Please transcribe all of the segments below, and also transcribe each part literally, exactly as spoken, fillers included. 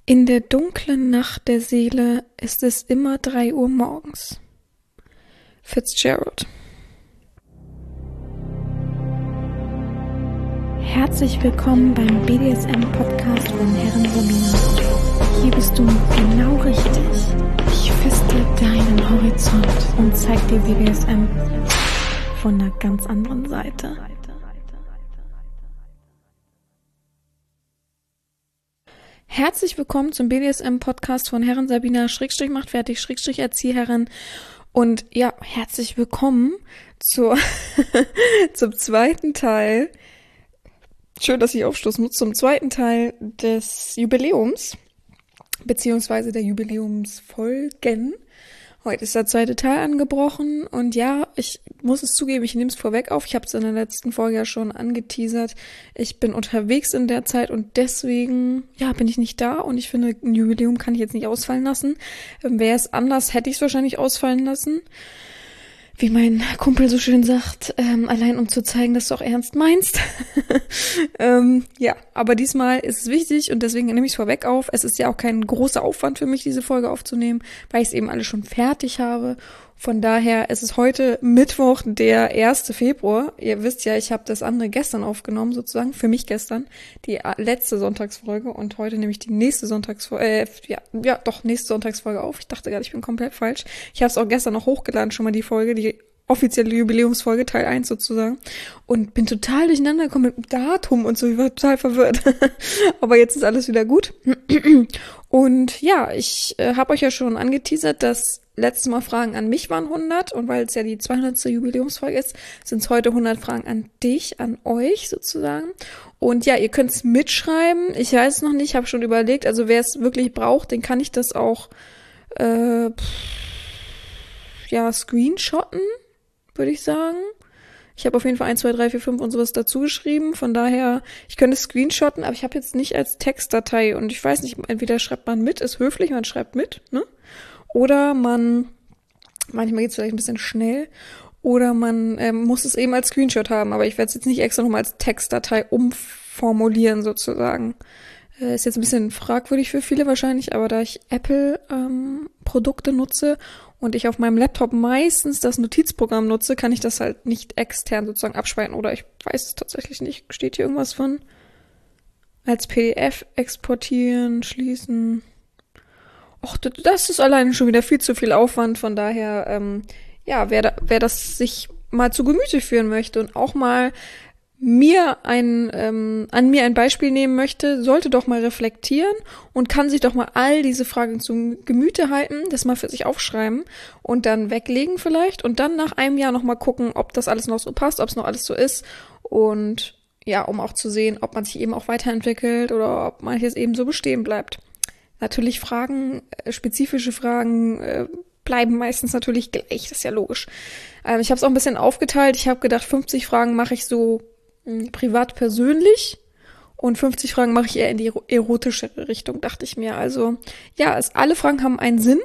In der dunklen Nacht der Seele ist es immer drei Uhr morgens. Fitzgerald. Herzlich willkommen beim B D S M-Podcast von Herren Sabina. Hier bist du genau richtig. Ich feste deinen Horizont und zeig dir B D S M von einer ganz anderen Seite. Herzlich willkommen zum B D S M-Podcast von Herren Sabina, Schrägstrich macht fertig, Schrägstrich Erzieherin. Und ja, herzlich willkommen zur zum zweiten Teil, schön, dass ich aufstoßen muss, zum zweiten Teil des Jubiläums, beziehungsweise der Jubiläumsfolgen. Heute ist der zweite Teil angebrochen und ja, ich muss es zugeben, ich nehme es vorweg auf. Ich habe es in der letzten Folge ja schon angeteasert. Ich bin unterwegs in der Zeit und deswegen, ja, bin ich nicht da und ich finde, ein Jubiläum kann ich jetzt nicht ausfallen lassen. Wäre es anders, hätte ich es wahrscheinlich ausfallen lassen. Wie mein Kumpel so schön sagt, ähm, allein um zu zeigen, dass du auch ernst meinst. ähm, ja, aber diesmal ist es wichtig und deswegen nehme ich es vorweg auf. Es ist ja auch kein großer Aufwand für mich, diese Folge aufzunehmen, weil ich es eben alles schon fertig habe. Von daher ist es heute Mittwoch, der erste Februar. Ihr wisst ja, ich habe das andere gestern aufgenommen, sozusagen, für mich gestern, die letzte Sonntagsfolge und heute nehme ich die nächste Sonntagsfolge, äh, ja, ja, doch, nächste Sonntagsfolge auf. Ich dachte gerade, ich bin komplett falsch. Ich habe es auch gestern noch hochgeladen, schon mal die Folge, die offizielle Jubiläumsfolge, Teil eins sozusagen. Und bin total durcheinander gekommen mit dem Datum und so, ich war total verwirrt. Aber jetzt ist alles wieder gut. Und ja, ich äh, habe euch ja schon angeteasert, dass letztes Mal Fragen an mich waren hundert und weil es ja die zweihundertste Jubiläumsfolge ist, sind es heute hundert Fragen an dich, an euch sozusagen. Und ja, ihr könnt es mitschreiben. Ich weiß es noch nicht, habe schon überlegt, also wer es wirklich braucht, den kann ich das auch äh, ja screenshotten, würde ich sagen. Ich habe auf jeden Fall eins, zwei, drei, vier, fünf und sowas dazu geschrieben. Von daher, ich könnte es screenshotten, aber ich habe jetzt nicht als Textdatei. Und ich weiß nicht, entweder schreibt man mit, ist höflich, man schreibt mit, ne? Oder man, manchmal geht es vielleicht ein bisschen schnell, oder man ähm, muss es eben als Screenshot haben. Aber ich werde es jetzt nicht extra nochmal als Textdatei umformulieren sozusagen. Äh, ist jetzt ein bisschen fragwürdig für viele wahrscheinlich, aber da ich Apple-Produkte ähm, nutze und ich auf meinem Laptop meistens das Notizprogramm nutze, kann ich das halt nicht extern sozusagen abspeichern. Oder ich weiß es tatsächlich nicht. Steht hier irgendwas von als P D F exportieren, schließen? Och, das ist alleine schon wieder viel zu viel Aufwand. Von daher, ähm, ja, wer, da, wer das sich mal zu Gemüte führen möchte und auch mal mir ein, ähm, an mir ein Beispiel nehmen möchte, sollte doch mal reflektieren und kann sich doch mal all diese Fragen zum Gemüte halten, das mal für sich aufschreiben und dann weglegen vielleicht und dann nach einem Jahr noch mal gucken, ob das alles noch so passt, ob es noch alles so ist und ja, um auch zu sehen, ob man sich eben auch weiterentwickelt oder ob manches eben so bestehen bleibt. Natürlich Fragen, äh, spezifische Fragen äh, bleiben meistens natürlich gleich, das ist ja logisch. Ähm, ich habe es auch ein bisschen aufgeteilt. Ich habe gedacht, fünfzig Fragen mache ich so mh, privat persönlich und fünfzig Fragen mache ich eher in die erotischere Richtung, dachte ich mir. Also ja, es, alle Fragen haben einen Sinn.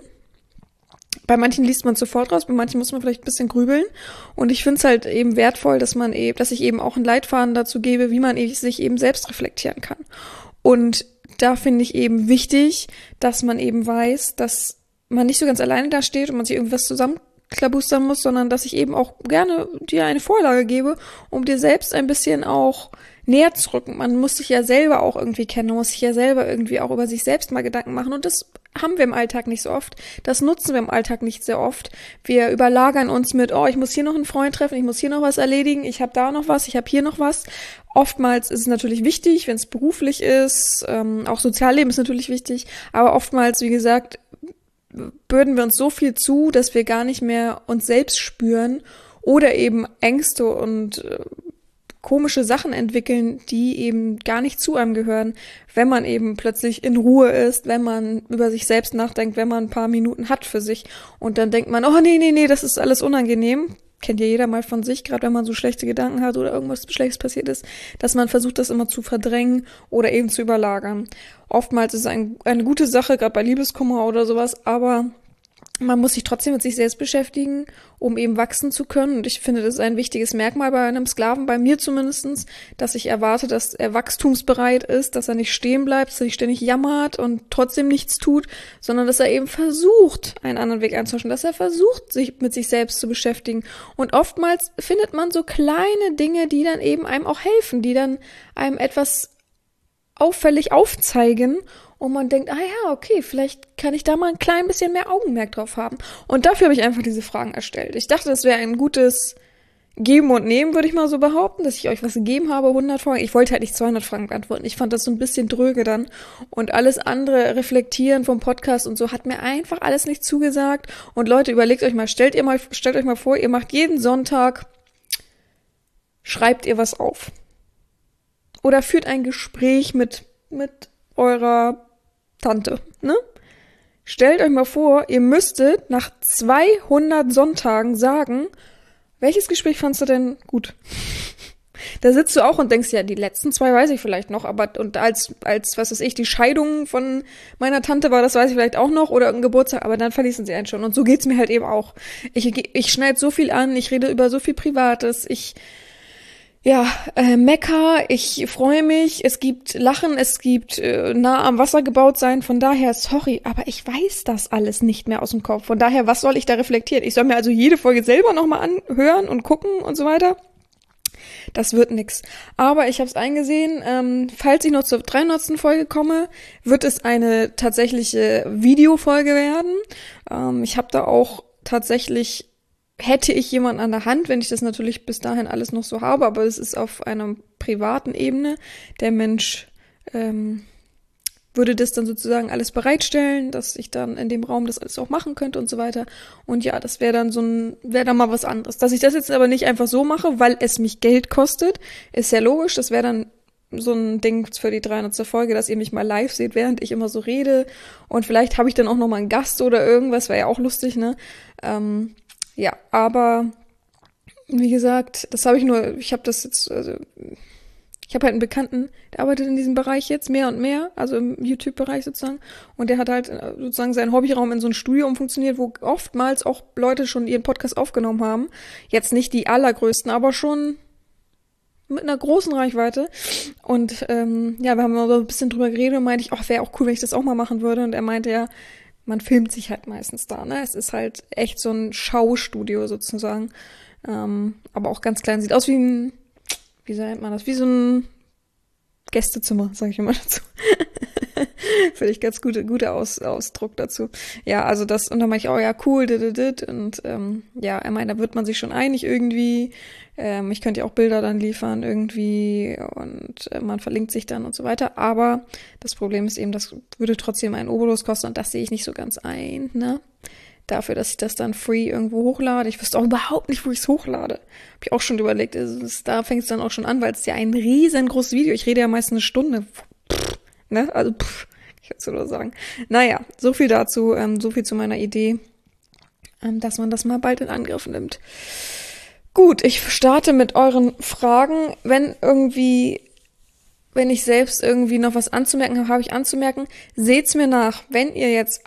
Bei manchen liest man sofort raus, bei manchen muss man vielleicht ein bisschen grübeln. Und ich finde es halt eben wertvoll, dass man eben, dass ich eben auch einen Leitfaden dazu gebe, wie man e- sich eben selbst reflektieren kann. Und da finde ich eben wichtig, dass man eben weiß, dass man nicht so ganz alleine da steht und man sich irgendwas zusammenklabustern muss, sondern dass ich eben auch gerne dir eine Vorlage gebe, um dir selbst ein bisschen auch näher zu rücken. Man muss sich ja selber auch irgendwie kennen, man muss sich ja selber irgendwie auch über sich selbst mal Gedanken machen und das haben wir im Alltag nicht so oft. Das nutzen wir im Alltag nicht sehr oft. Wir überlagern uns mit, oh, ich muss hier noch einen Freund treffen, ich muss hier noch was erledigen, ich habe da noch was, ich habe hier noch was. Oftmals ist es natürlich wichtig, wenn es beruflich ist, ähm, auch Sozialleben ist natürlich wichtig, aber oftmals, wie gesagt, bürden wir uns so viel zu, dass wir gar nicht mehr uns selbst spüren oder eben Ängste und äh, komische Sachen entwickeln, die eben gar nicht zu einem gehören, wenn man eben plötzlich in Ruhe ist, wenn man über sich selbst nachdenkt, wenn man ein paar Minuten hat für sich und dann denkt man, oh nee, nee, nee, das ist alles unangenehm. Kennt ja jeder mal von sich, gerade wenn man so schlechte Gedanken hat oder irgendwas Schlechtes passiert ist, dass man versucht, das immer zu verdrängen oder eben zu überlagern. Oftmals ist es ein, eine gute Sache, gerade bei Liebeskummer oder sowas, aber man muss sich trotzdem mit sich selbst beschäftigen, um eben wachsen zu können. Und ich finde, das ist ein wichtiges Merkmal bei einem Sklaven, bei mir zumindestens, dass ich erwarte, dass er wachstumsbereit ist, dass er nicht stehen bleibt, dass er nicht ständig jammert und trotzdem nichts tut, sondern dass er eben versucht, einen anderen Weg einzuschlagen, dass er versucht, sich mit sich selbst zu beschäftigen. Und oftmals findet man so kleine Dinge, die dann eben einem auch helfen, die dann einem etwas auffällig aufzeigen. Und man denkt, ah ja, okay, vielleicht kann ich da mal ein klein bisschen mehr Augenmerk drauf haben. Und dafür habe ich einfach diese Fragen erstellt. Ich dachte, das wäre ein gutes Geben und Nehmen, würde ich mal so behaupten, dass ich euch was gegeben habe, hundert Fragen. Ich wollte halt nicht zweihundert Fragen beantworten. Ich fand das so ein bisschen dröge dann. Und alles andere reflektieren vom Podcast und so hat mir einfach alles nicht zugesagt. Und Leute, überlegt euch mal, stellt ihr mal, stellt euch mal vor, ihr macht jeden Sonntag, schreibt ihr was auf. Oder führt ein Gespräch mit, mit eurer Tante, ne? Stellt euch mal vor, ihr müsstet nach zweihundert Sonntagen sagen, welches Gespräch fandst du denn gut? Da sitzt du auch und denkst, ja, die letzten zwei weiß ich vielleicht noch, aber und als, als, was weiß ich, die Scheidung von meiner Tante war, das weiß ich vielleicht auch noch, oder ein Geburtstag, aber dann verließen sie einen schon. Und so geht's mir halt eben auch. Ich, ich schneide so viel an, ich rede über so viel Privates, ich Ja, äh, Mekka, ich freue mich, es gibt Lachen, es gibt äh, nah am Wasser gebaut sein, von daher, sorry, aber ich weiß das alles nicht mehr aus dem Kopf. Von daher, was soll ich da reflektieren? Ich soll mir also jede Folge selber nochmal anhören und gucken und so weiter. Das wird nix. Aber ich habe es eingesehen, ähm, falls ich noch zur dreihundertsten Folge komme, wird es eine tatsächliche Videofolge werden. Ähm, ich habe da auch tatsächlich hätte ich jemanden an der Hand, wenn ich das natürlich bis dahin alles noch so habe, aber es ist auf einer privaten Ebene. Der Mensch ähm, würde das dann sozusagen alles bereitstellen, dass ich dann in dem Raum das alles auch machen könnte und so weiter. Und ja, das wäre dann so ein, wäre dann mal was anderes. Dass ich das jetzt aber nicht einfach so mache, weil es mich Geld kostet, ist ja logisch. Das wäre dann so ein Ding für die dreihundertste Folge, dass ihr mich mal live seht, während ich immer so rede. Und vielleicht habe ich dann auch noch mal einen Gast oder irgendwas, wäre ja auch lustig, ne? Ähm, Ja, aber wie gesagt, das habe ich nur, ich habe das jetzt, also ich habe halt einen Bekannten, der arbeitet in diesem Bereich jetzt mehr und mehr, also im YouTube-Bereich sozusagen, und der hat halt sozusagen seinen Hobbyraum in so ein Studio umfunktioniert, wo oftmals auch Leute schon ihren Podcast aufgenommen haben. Jetzt nicht die allergrößten, aber schon mit einer großen Reichweite. Und ähm, ja, wir haben mal so ein bisschen drüber geredet und meinte ich, ach, wäre auch cool, wenn ich das auch mal machen würde. Und er meinte ja, man filmt sich halt meistens da, ne? Es ist halt echt so ein Schaustudio sozusagen. Ähm, aber auch ganz klein. Sieht aus wie ein, wie nennt man das? Wie so ein Gästezimmer, sage ich immer dazu. Finde ich ganz gute, guter Aus, Ausdruck dazu. Ja, also das, und dann meinte ich, oh ja, cool, dit, dit, dit. Und ähm, ja, er meint, da wird man sich schon einig irgendwie. Ähm, ich könnte ja auch Bilder dann liefern irgendwie und äh, man verlinkt sich dann und so weiter. Aber das Problem ist eben, das würde trotzdem einen Obolus kosten und das sehe ich nicht so ganz ein, ne? Dafür, dass ich das dann free irgendwo hochlade. Ich wüsste auch überhaupt nicht, wo ich es hochlade. Hab ich auch schon überlegt. Also es, da fängt es dann auch schon an, weil es ja ein riesengroßes Video. Ich rede ja meist eine Stunde. Pff, ne? Also, pff, ich würde so nur sagen. Naja, so viel dazu, ähm, so viel zu meiner Idee, ähm, dass man das mal bald in Angriff nimmt. Gut, ich starte mit euren Fragen. Wenn irgendwie, wenn ich selbst irgendwie noch was anzumerken habe, habe ich anzumerken. Seht's mir nach, wenn ihr jetzt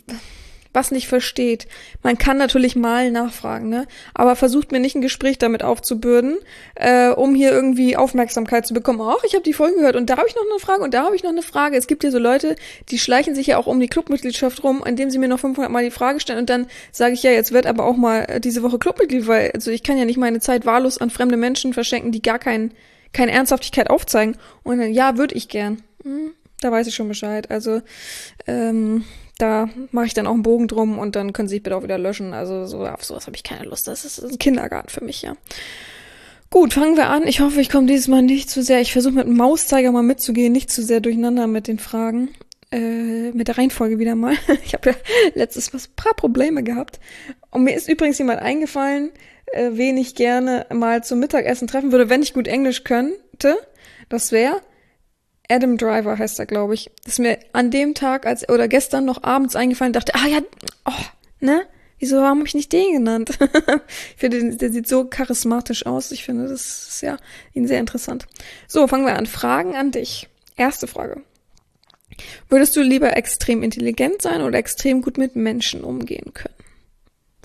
was nicht versteht. Man kann natürlich mal nachfragen, ne? Aber versucht mir nicht ein Gespräch damit aufzubürden, äh, um hier irgendwie Aufmerksamkeit zu bekommen. Ach, ich habe die Folge gehört und da habe ich noch eine Frage und da habe ich noch eine Frage. Es gibt hier so Leute, die schleichen sich ja auch um die Clubmitgliedschaft rum, indem sie mir noch fünfhundert Mal die Frage stellen und dann sage ich, ja, jetzt wird aber auch mal diese Woche Clubmitglied, weil also ich kann ja nicht meine Zeit wahllos an fremde Menschen verschenken, die gar kein, keine Ernsthaftigkeit aufzeigen. Und dann, ja, würde ich gern. Hm, da weiß ich schon Bescheid. Also, ähm... Da mache ich dann auch einen Bogen drum und dann können Sie sich bitte auch wieder löschen. Also so auf sowas habe ich keine Lust. Das ist ein Kindergarten für mich, ja. Gut, fangen wir an. Ich hoffe, ich komme dieses Mal nicht zu sehr. Ich versuche mit dem Mauszeiger mal mitzugehen, nicht zu sehr durcheinander mit den Fragen. Äh, mit der Reihenfolge wieder mal. Ich habe ja letztes was paar Probleme gehabt. Und mir ist übrigens jemand eingefallen, äh, wen ich gerne mal zum Mittagessen treffen würde, wenn ich gut Englisch könnte. Das wäre Adam Driver heißt er, glaube ich. Das ist mir an dem Tag als oder gestern noch abends eingefallen, dachte, ah ja, oh, ne? Wieso habe ich nicht den genannt? Ich finde, der sieht so charismatisch aus. Ich finde, das ist ja ihn sehr interessant. So, fangen wir an. Fragen an dich. Erste Frage. Würdest du lieber extrem intelligent sein oder extrem gut mit Menschen umgehen können?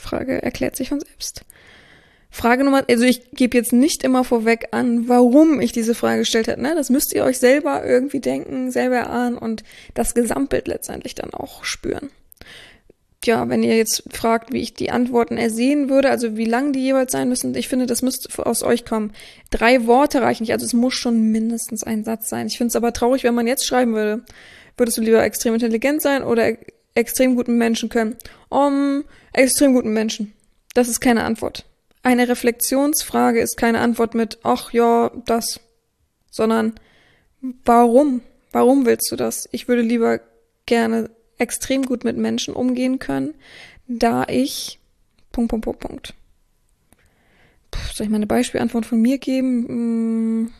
Frage erklärt sich von selbst. Frage Nummer, also ich gebe jetzt nicht immer vorweg an, warum ich diese Frage gestellt habe. Ne? Das müsst ihr euch selber irgendwie denken, selber erahnen und das Gesamtbild letztendlich dann auch spüren. Ja, wenn ihr jetzt fragt, wie ich die Antworten ersehen würde, also wie lang die jeweils sein müssen, ich finde, das müsste aus euch kommen. Drei Worte reichen nicht, also es muss schon mindestens ein Satz sein. Ich finde es aber traurig, wenn man jetzt schreiben würde. Würdest du lieber extrem intelligent sein oder e- extrem guten Menschen können? Um, extrem guten Menschen. Das ist keine Antwort. Eine Reflexionsfrage ist keine Antwort mit, ach ja, das, sondern warum? Warum willst du das? Ich würde lieber gerne extrem gut mit Menschen umgehen können, da ich, Punkt, Punkt, Punkt, Punkt. Puh, soll ich mal eine Beispielantwort von mir geben?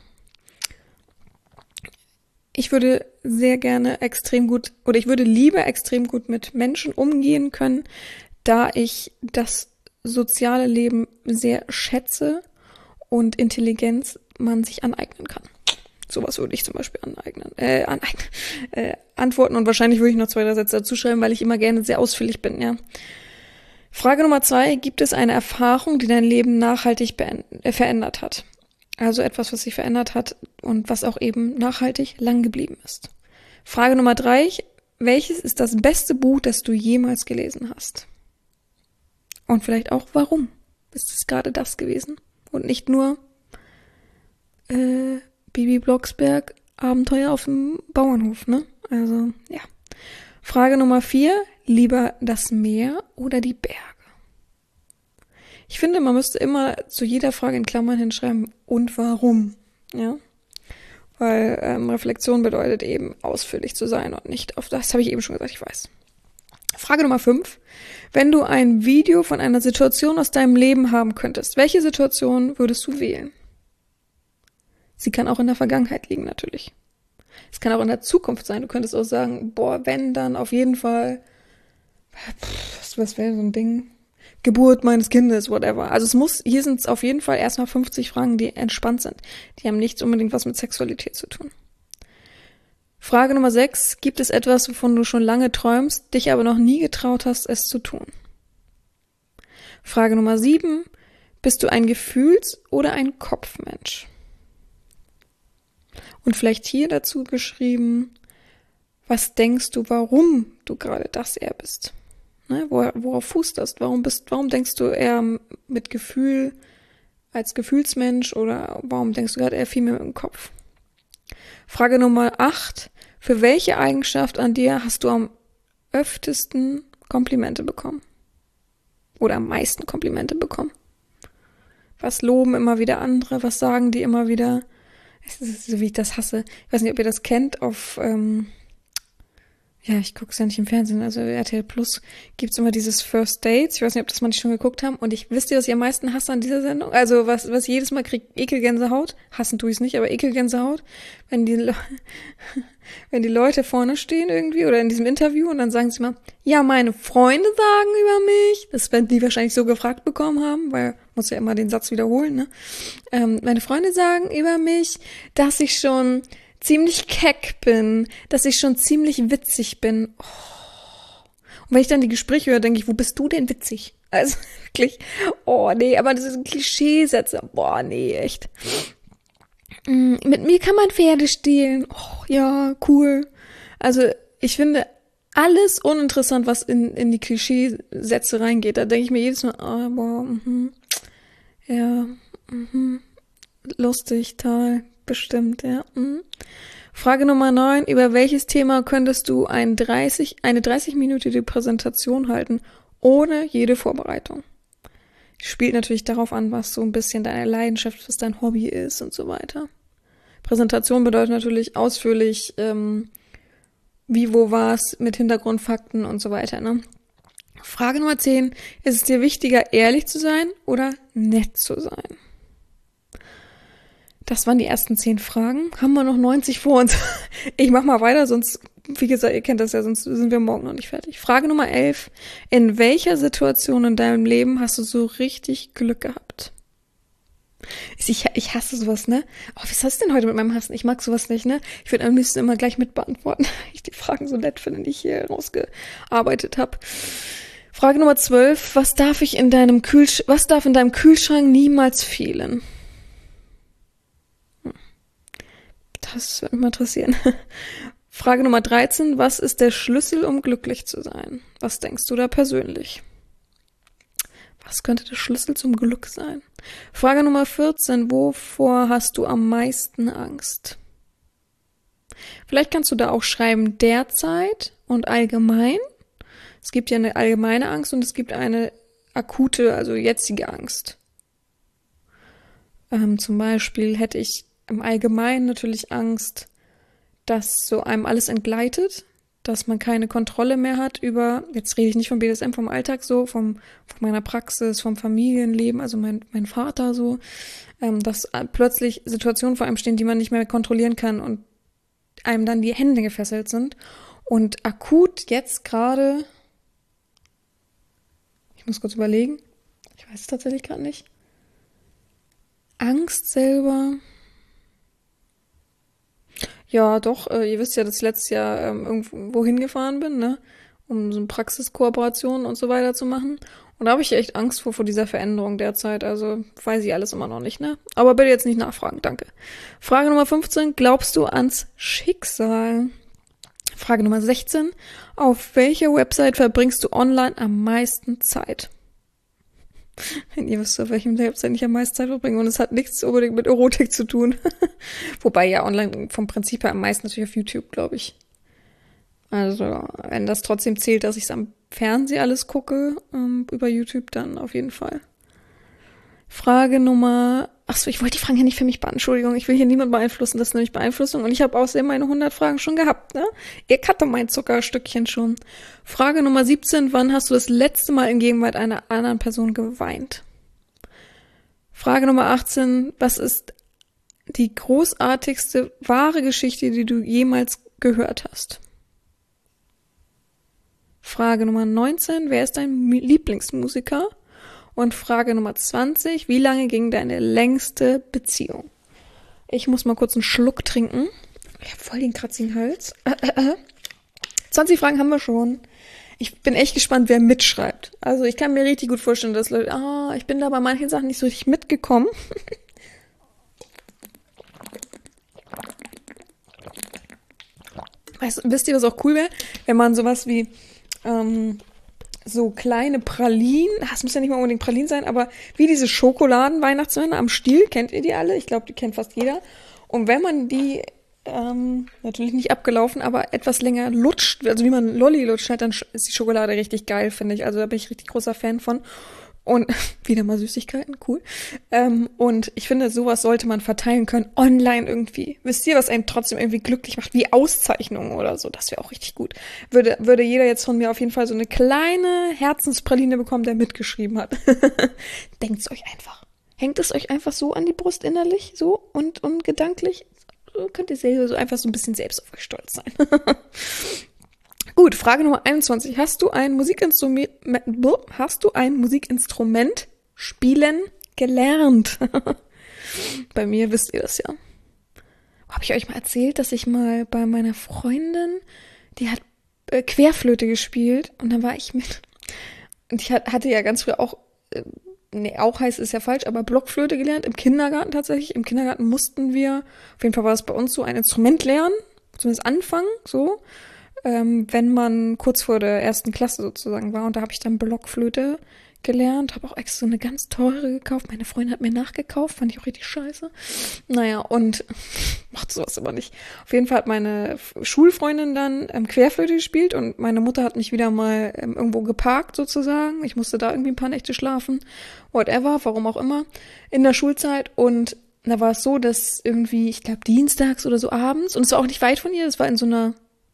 Ich würde sehr gerne extrem gut, oder ich würde lieber extrem gut mit Menschen umgehen können, da ich das soziale Leben sehr schätze und Intelligenz man sich aneignen kann. Sowas würde ich zum Beispiel aneignen, äh, aneignen, äh, antworten und wahrscheinlich würde ich noch zwei, drei Sätze dazu schreiben, weil ich immer gerne sehr ausführlich bin, ja. Frage Nummer zwei, gibt es eine Erfahrung, die dein Leben nachhaltig beend- äh, verändert hat? Also etwas, was sich verändert hat und was auch eben nachhaltig lang geblieben ist. Frage Nummer drei, welches ist das beste Buch, das du jemals gelesen hast? Und vielleicht auch, warum ist es gerade das gewesen? Und nicht nur, äh, Bibi Blocksberg, Abenteuer auf dem Bauernhof, ne? Also, ja. Frage Nummer vier, lieber das Meer oder die Berge? Ich finde, man müsste immer zu jeder Frage in Klammern hinschreiben, und warum, ja? Weil ähm, Reflexion bedeutet eben, ausführlich zu sein und nicht auf das, habe ich eben schon gesagt, ich weiß. Frage Nummer fünf, wenn du ein Video von einer Situation aus deinem Leben haben könntest, welche Situation würdest du wählen? Sie kann auch in der Vergangenheit liegen, natürlich. Es kann auch in der Zukunft sein. Du könntest auch sagen, boah, wenn, dann auf jeden Fall, pff, was wäre so ein Ding? Geburt meines Kindes, whatever. Also es muss, hier sind es auf jeden Fall erstmal fünfzig Fragen, die entspannt sind. Die haben nichts unbedingt was mit Sexualität zu tun. Frage Nummer sechs, gibt es etwas, wovon du schon lange träumst, dich aber noch nie getraut hast, es zu tun? Frage Nummer sieben, bist du ein Gefühls- oder ein Kopfmensch? Und vielleicht hier dazu geschrieben, was denkst du, warum du gerade das eher bist? Ne? Wor- worauf fußt das? Warum bist, warum denkst du eher mit Gefühl als Gefühlsmensch oder warum denkst du gerade eher viel mehr mit dem Kopf? Frage Nummer acht, für welche Eigenschaft an dir hast du am öftesten Komplimente bekommen? Oder am meisten Komplimente bekommen? Was loben immer wieder andere? Was sagen die immer wieder? Es ist so, wie ich das hasse. Ich weiß nicht, ob ihr das kennt. Auf, ähm, ja, ich gucke es ja nicht im Fernsehen, also R T L Plus gibt's immer dieses First Dates. Ich weiß nicht, ob das manche schon geguckt haben. Und ich wisst ihr, was ich am meisten hasse an dieser Sendung? Also was was jedes Mal kriegt, Ekelgänsehaut. Hassen tue ich es nicht, aber Ekelgänsehaut. Wenn die, Le- wenn die Leute vorne stehen irgendwie oder in diesem Interview und dann sagen sie mal, ja, meine Freunde sagen über mich. Das werden die wahrscheinlich so gefragt bekommen haben, weil muss ja immer den Satz wiederholen, ne? Ähm, meine Freunde sagen über mich, dass ich schon ziemlich keck bin, dass ich schon ziemlich witzig bin. Oh. Und wenn ich dann die Gespräche höre, denke ich, wo bist du denn witzig? Also wirklich, oh nee, aber das sind Klischeesätze. Boah, nee, echt. Mm, mit mir kann man Pferde stehlen. Oh, ja, cool. Also ich finde alles uninteressant, was in, in die Klischeesätze reingeht. Da denke ich mir jedes Mal, oh, boah, mhm. Ja, mhm. Lustig, toll, bestimmt, ja. Mhm. Frage Nummer neun, über welches Thema könntest du ein dreißig, eine dreißig-minütige Präsentation halten, ohne jede Vorbereitung? Spielt natürlich darauf an, was so ein bisschen deine Leidenschaft, was dein Hobby ist und so weiter. Präsentation bedeutet natürlich ausführlich, ähm, wie, wo, was, mit Hintergrundfakten und so weiter, ne? Frage Nummer zehn, ist es dir wichtiger, ehrlich zu sein oder nett zu sein? Das waren die ersten zehn Fragen. Haben wir noch neunzig vor uns? Ich mach mal weiter, sonst, wie gesagt, ihr kennt das ja, sonst sind wir morgen noch nicht fertig. Frage Nummer elf, in welcher Situation in deinem Leben hast du so richtig Glück gehabt? Ich, ich hasse sowas, ne? Oh, was hast du denn heute mit meinem Hassen? Ich mag sowas nicht, ne? Ich würde am liebsten immer gleich mit beantworten, weil ich die Fragen so nett finde, die ich hier rausgearbeitet habe. Frage Nummer zwölf. Was darf ich in deinem Kühlsch- was darf in deinem Kühlschrank niemals fehlen? Hm. Das würde mich mal interessieren. Frage Nummer dreizehn. Was ist der Schlüssel, um glücklich zu sein? Was denkst du da persönlich? Was könnte der Schlüssel zum Glück sein? Frage Nummer vierzehn. Wovor hast du am meisten Angst? Vielleicht kannst du da auch schreiben derzeit und allgemein. Es gibt ja eine allgemeine Angst und es gibt eine akute, also jetzige Angst. Ähm, zum Beispiel hätte ich im Allgemeinen natürlich Angst, dass so einem alles entgleitet, dass man keine Kontrolle mehr hat über, jetzt rede ich nicht vom B D S M, vom Alltag so, vom, von meiner Praxis, vom Familienleben, also mein, mein Vater so, ähm, dass plötzlich Situationen vor einem stehen, die man nicht mehr kontrollieren kann und einem dann die Hände gefesselt sind. Und akut jetzt gerade, ich muss kurz überlegen, ich weiß es tatsächlich gerade nicht, Angst selber, ja doch, äh, ihr wisst ja, dass ich letztes Jahr ähm, irgendwo hingefahren bin, ne, um so eine Praxiskooperation und so weiter zu machen. Und da habe ich echt Angst vor, vor dieser Veränderung derzeit. Also weiß ich alles immer noch nicht, ne? Aber bitte jetzt nicht nachfragen, danke. Frage Nummer fünfzehn. Glaubst du ans Schicksal? Frage Nummer sechzehn. Auf welcher Website verbringst du online am meisten Zeit? Wenn ihr wisst, auf welchem Website ich am meisten Zeit verbringe. Und es hat nichts unbedingt mit Erotik zu tun. Wobei ja online vom Prinzip her am meisten natürlich auf YouTube, glaube ich. Also, wenn das trotzdem zählt, dass ich es am Fernsehen alles gucke, ähm, über YouTube, dann auf jeden Fall. Frage Nummer, achso, ich wollte die Fragen ja nicht für mich beantworten, Entschuldigung, ich will hier niemand beeinflussen, das ist nämlich Beeinflussung und ich habe außerdem meine hundert Fragen schon gehabt, ne? Ihr hatte mein Zuckerstückchen schon. Frage Nummer siebzehn, wann hast du das letzte Mal in Gegenwart einer anderen Person geweint? Frage Nummer achtzehn, was ist die großartigste, wahre Geschichte, die du jemals gehört hast? Frage Nummer neunzehn, wer ist dein Lieblingsmusiker? Und Frage Nummer zwanzig, wie lange ging deine längste Beziehung? Ich muss mal kurz einen Schluck trinken. Ich habe voll den kratzigen Hals. zwanzig Fragen haben wir schon. Ich bin echt gespannt, wer mitschreibt. Also ich kann mir richtig gut vorstellen, dass Leute, ah, ich bin da bei manchen Sachen nicht so richtig mitgekommen. Weißt, wisst ihr, was auch cool wäre? Wenn man sowas wie ähm, so kleine Pralinen, das muss ja nicht mal unbedingt Pralinen sein, aber wie diese Schokoladen-Weihnachtsmänner am Stiel, kennt ihr die alle? Ich glaube, die kennt fast jeder. Und wenn man die, ähm, natürlich nicht abgelaufen, aber etwas länger lutscht, also wie man Lolli lutscht, dann ist die Schokolade richtig geil, finde ich. Also da bin ich richtig großer Fan von. Und wieder mal Süßigkeiten, cool. Ähm, und ich finde, sowas sollte man verteilen können, online irgendwie. Wisst ihr, was einen trotzdem irgendwie glücklich macht, wie Auszeichnungen oder so? Das wäre auch richtig gut. Würde, würde jeder jetzt von mir auf jeden Fall so eine kleine Herzenspraline bekommen, der mitgeschrieben hat. Denkt's euch einfach. Hängt es euch einfach so an die Brust innerlich, so und, und gedanklich? So könnt ihr selber so einfach so ein bisschen selbst auf euch stolz sein. Gut, Frage Nummer einundzwanzig. Hast du ein Musikinstrument, hast du ein Musikinstrument spielen gelernt? Bei mir wisst ihr das ja. Habe ich euch mal erzählt, dass ich mal bei meiner Freundin, die hat äh, Querflöte gespielt und dann war ich mit, und ich hatte ja ganz früher auch, äh, nee, auch heißt ist ja falsch, aber Blockflöte gelernt, im Kindergarten tatsächlich. Im Kindergarten mussten wir, auf jeden Fall war es bei uns so, ein Instrument lernen, zumindest anfangen, so. Ähm, wenn man kurz vor der ersten Klasse sozusagen war. Und da habe ich dann Blockflöte gelernt, habe auch extra so eine ganz teure gekauft. Meine Freundin hat mir nachgekauft, fand ich auch richtig scheiße. Naja, und macht sowas aber nicht. Auf jeden Fall hat meine Schulfreundin dann ähm, Querflöte gespielt und meine Mutter hat mich wieder mal ähm, irgendwo geparkt sozusagen. Ich musste da irgendwie ein paar Nächte schlafen. Whatever, warum auch immer. In der Schulzeit und da war es so, dass irgendwie, ich glaube dienstags oder so abends, und es war auch nicht weit von ihr, es war in so einer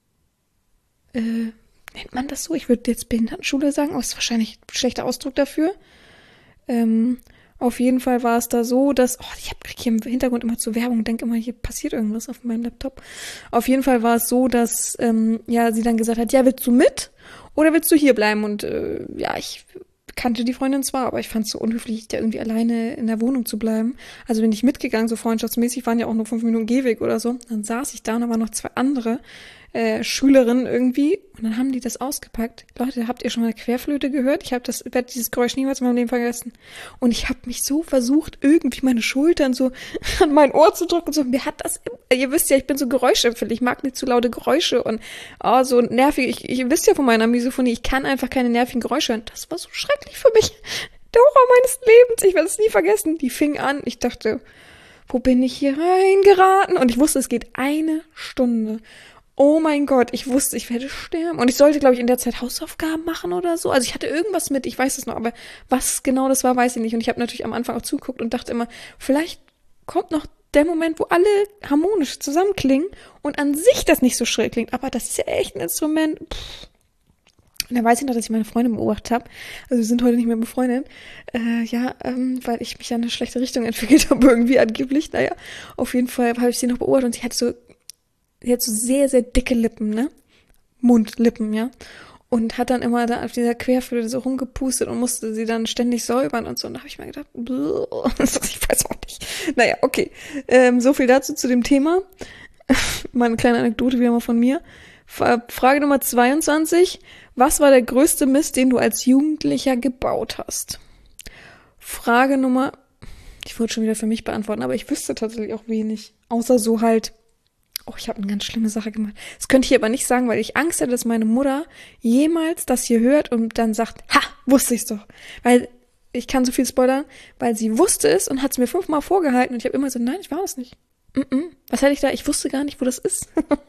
Äh, nennt man das so? Ich würde jetzt Behindertenschule sagen, aber es ist wahrscheinlich ein schlechter Ausdruck dafür. Ähm, auf jeden Fall war es da so, dass, oh, ich habe hier im Hintergrund immer zur Werbung, denke immer, hier passiert irgendwas auf meinem Laptop. Auf jeden Fall war es so, dass ähm, ja sie dann gesagt hat, ja, willst du mit oder willst du hier bleiben? Und äh, ja, ich kannte die Freundin zwar, aber ich fand es so unhöflich, da irgendwie alleine in der Wohnung zu bleiben. Also bin ich mitgegangen, so freundschaftsmäßig, waren ja auch nur fünf Minuten Gehweg oder so. Dann saß ich da und da waren noch zwei andere äh, Schülerinnen irgendwie. Und dann haben die das ausgepackt. Leute, habt ihr schon mal eine Querflöte gehört? Ich habe das, werde dieses Geräusch niemals in meinem Leben vergessen. Und ich habe mich so versucht, irgendwie meine Schultern so an mein Ohr zu drücken. So, mir hat das, ihr wisst ja, ich bin so geräuschempfindlich. Ich mag nicht zu laute Geräusche und oh, so nervig. Ich, ihr wisst ja von meiner Misophonie, ich kann einfach keine nervigen Geräusche hören. Das war so schrecklich für mich. Der Horror meines Lebens. Ich werde es nie vergessen. Die fing an. Ich dachte, wo bin ich hier reingeraten? Und ich wusste, es geht eine Stunde. Oh mein Gott, ich wusste, ich werde sterben. Und ich sollte, glaube ich, in der Zeit Hausaufgaben machen oder so. Also ich hatte irgendwas mit, ich weiß es noch, aber was genau das war, weiß ich nicht. Und ich habe natürlich am Anfang auch zugeguckt und dachte immer, vielleicht kommt noch der Moment, wo alle harmonisch zusammenklingen und an sich das nicht so schrill klingt. Aber das ist ja echt ein Instrument. Pff. Und dann weiß ich noch, dass ich meine Freundin beobachtet habe. Also wir sind heute nicht mehr befreundet. Äh, ja, ähm, weil ich mich ja in eine schlechte Richtung entwickelt habe, irgendwie angeblich. Naja, auf jeden Fall habe ich sie noch beobachtet und sie hatte so, sie hat so sehr, sehr dicke Lippen, ne? Mundlippen, ja. Und hat dann immer da auf dieser Querflöte so rumgepustet und musste sie dann ständig säubern und so. Und da habe ich mir gedacht, ich weiß auch nicht. Naja, okay. Ähm, so viel dazu zu dem Thema. Mal eine kleine Anekdote wieder mal von mir. Frage Nummer zweiundzwanzig. Was war der größte Mist, den du als Jugendlicher gebaut hast? Frage Nummer, ich wollte schon wieder für mich beantworten, aber ich wüsste tatsächlich auch wenig. Außer so halt, oh, ich habe eine ganz schlimme Sache gemacht. Das könnte ich aber nicht sagen, weil ich Angst hätte, dass meine Mutter jemals das hier hört und dann sagt, ha, wusste ich's doch. Weil, ich kann so viel spoilern, weil sie wusste es und hat es mir fünfmal vorgehalten und ich habe immer gesagt, nein, ich war das nicht. Mm-mm. Was hätte ich da? Ich wusste gar nicht, wo das ist.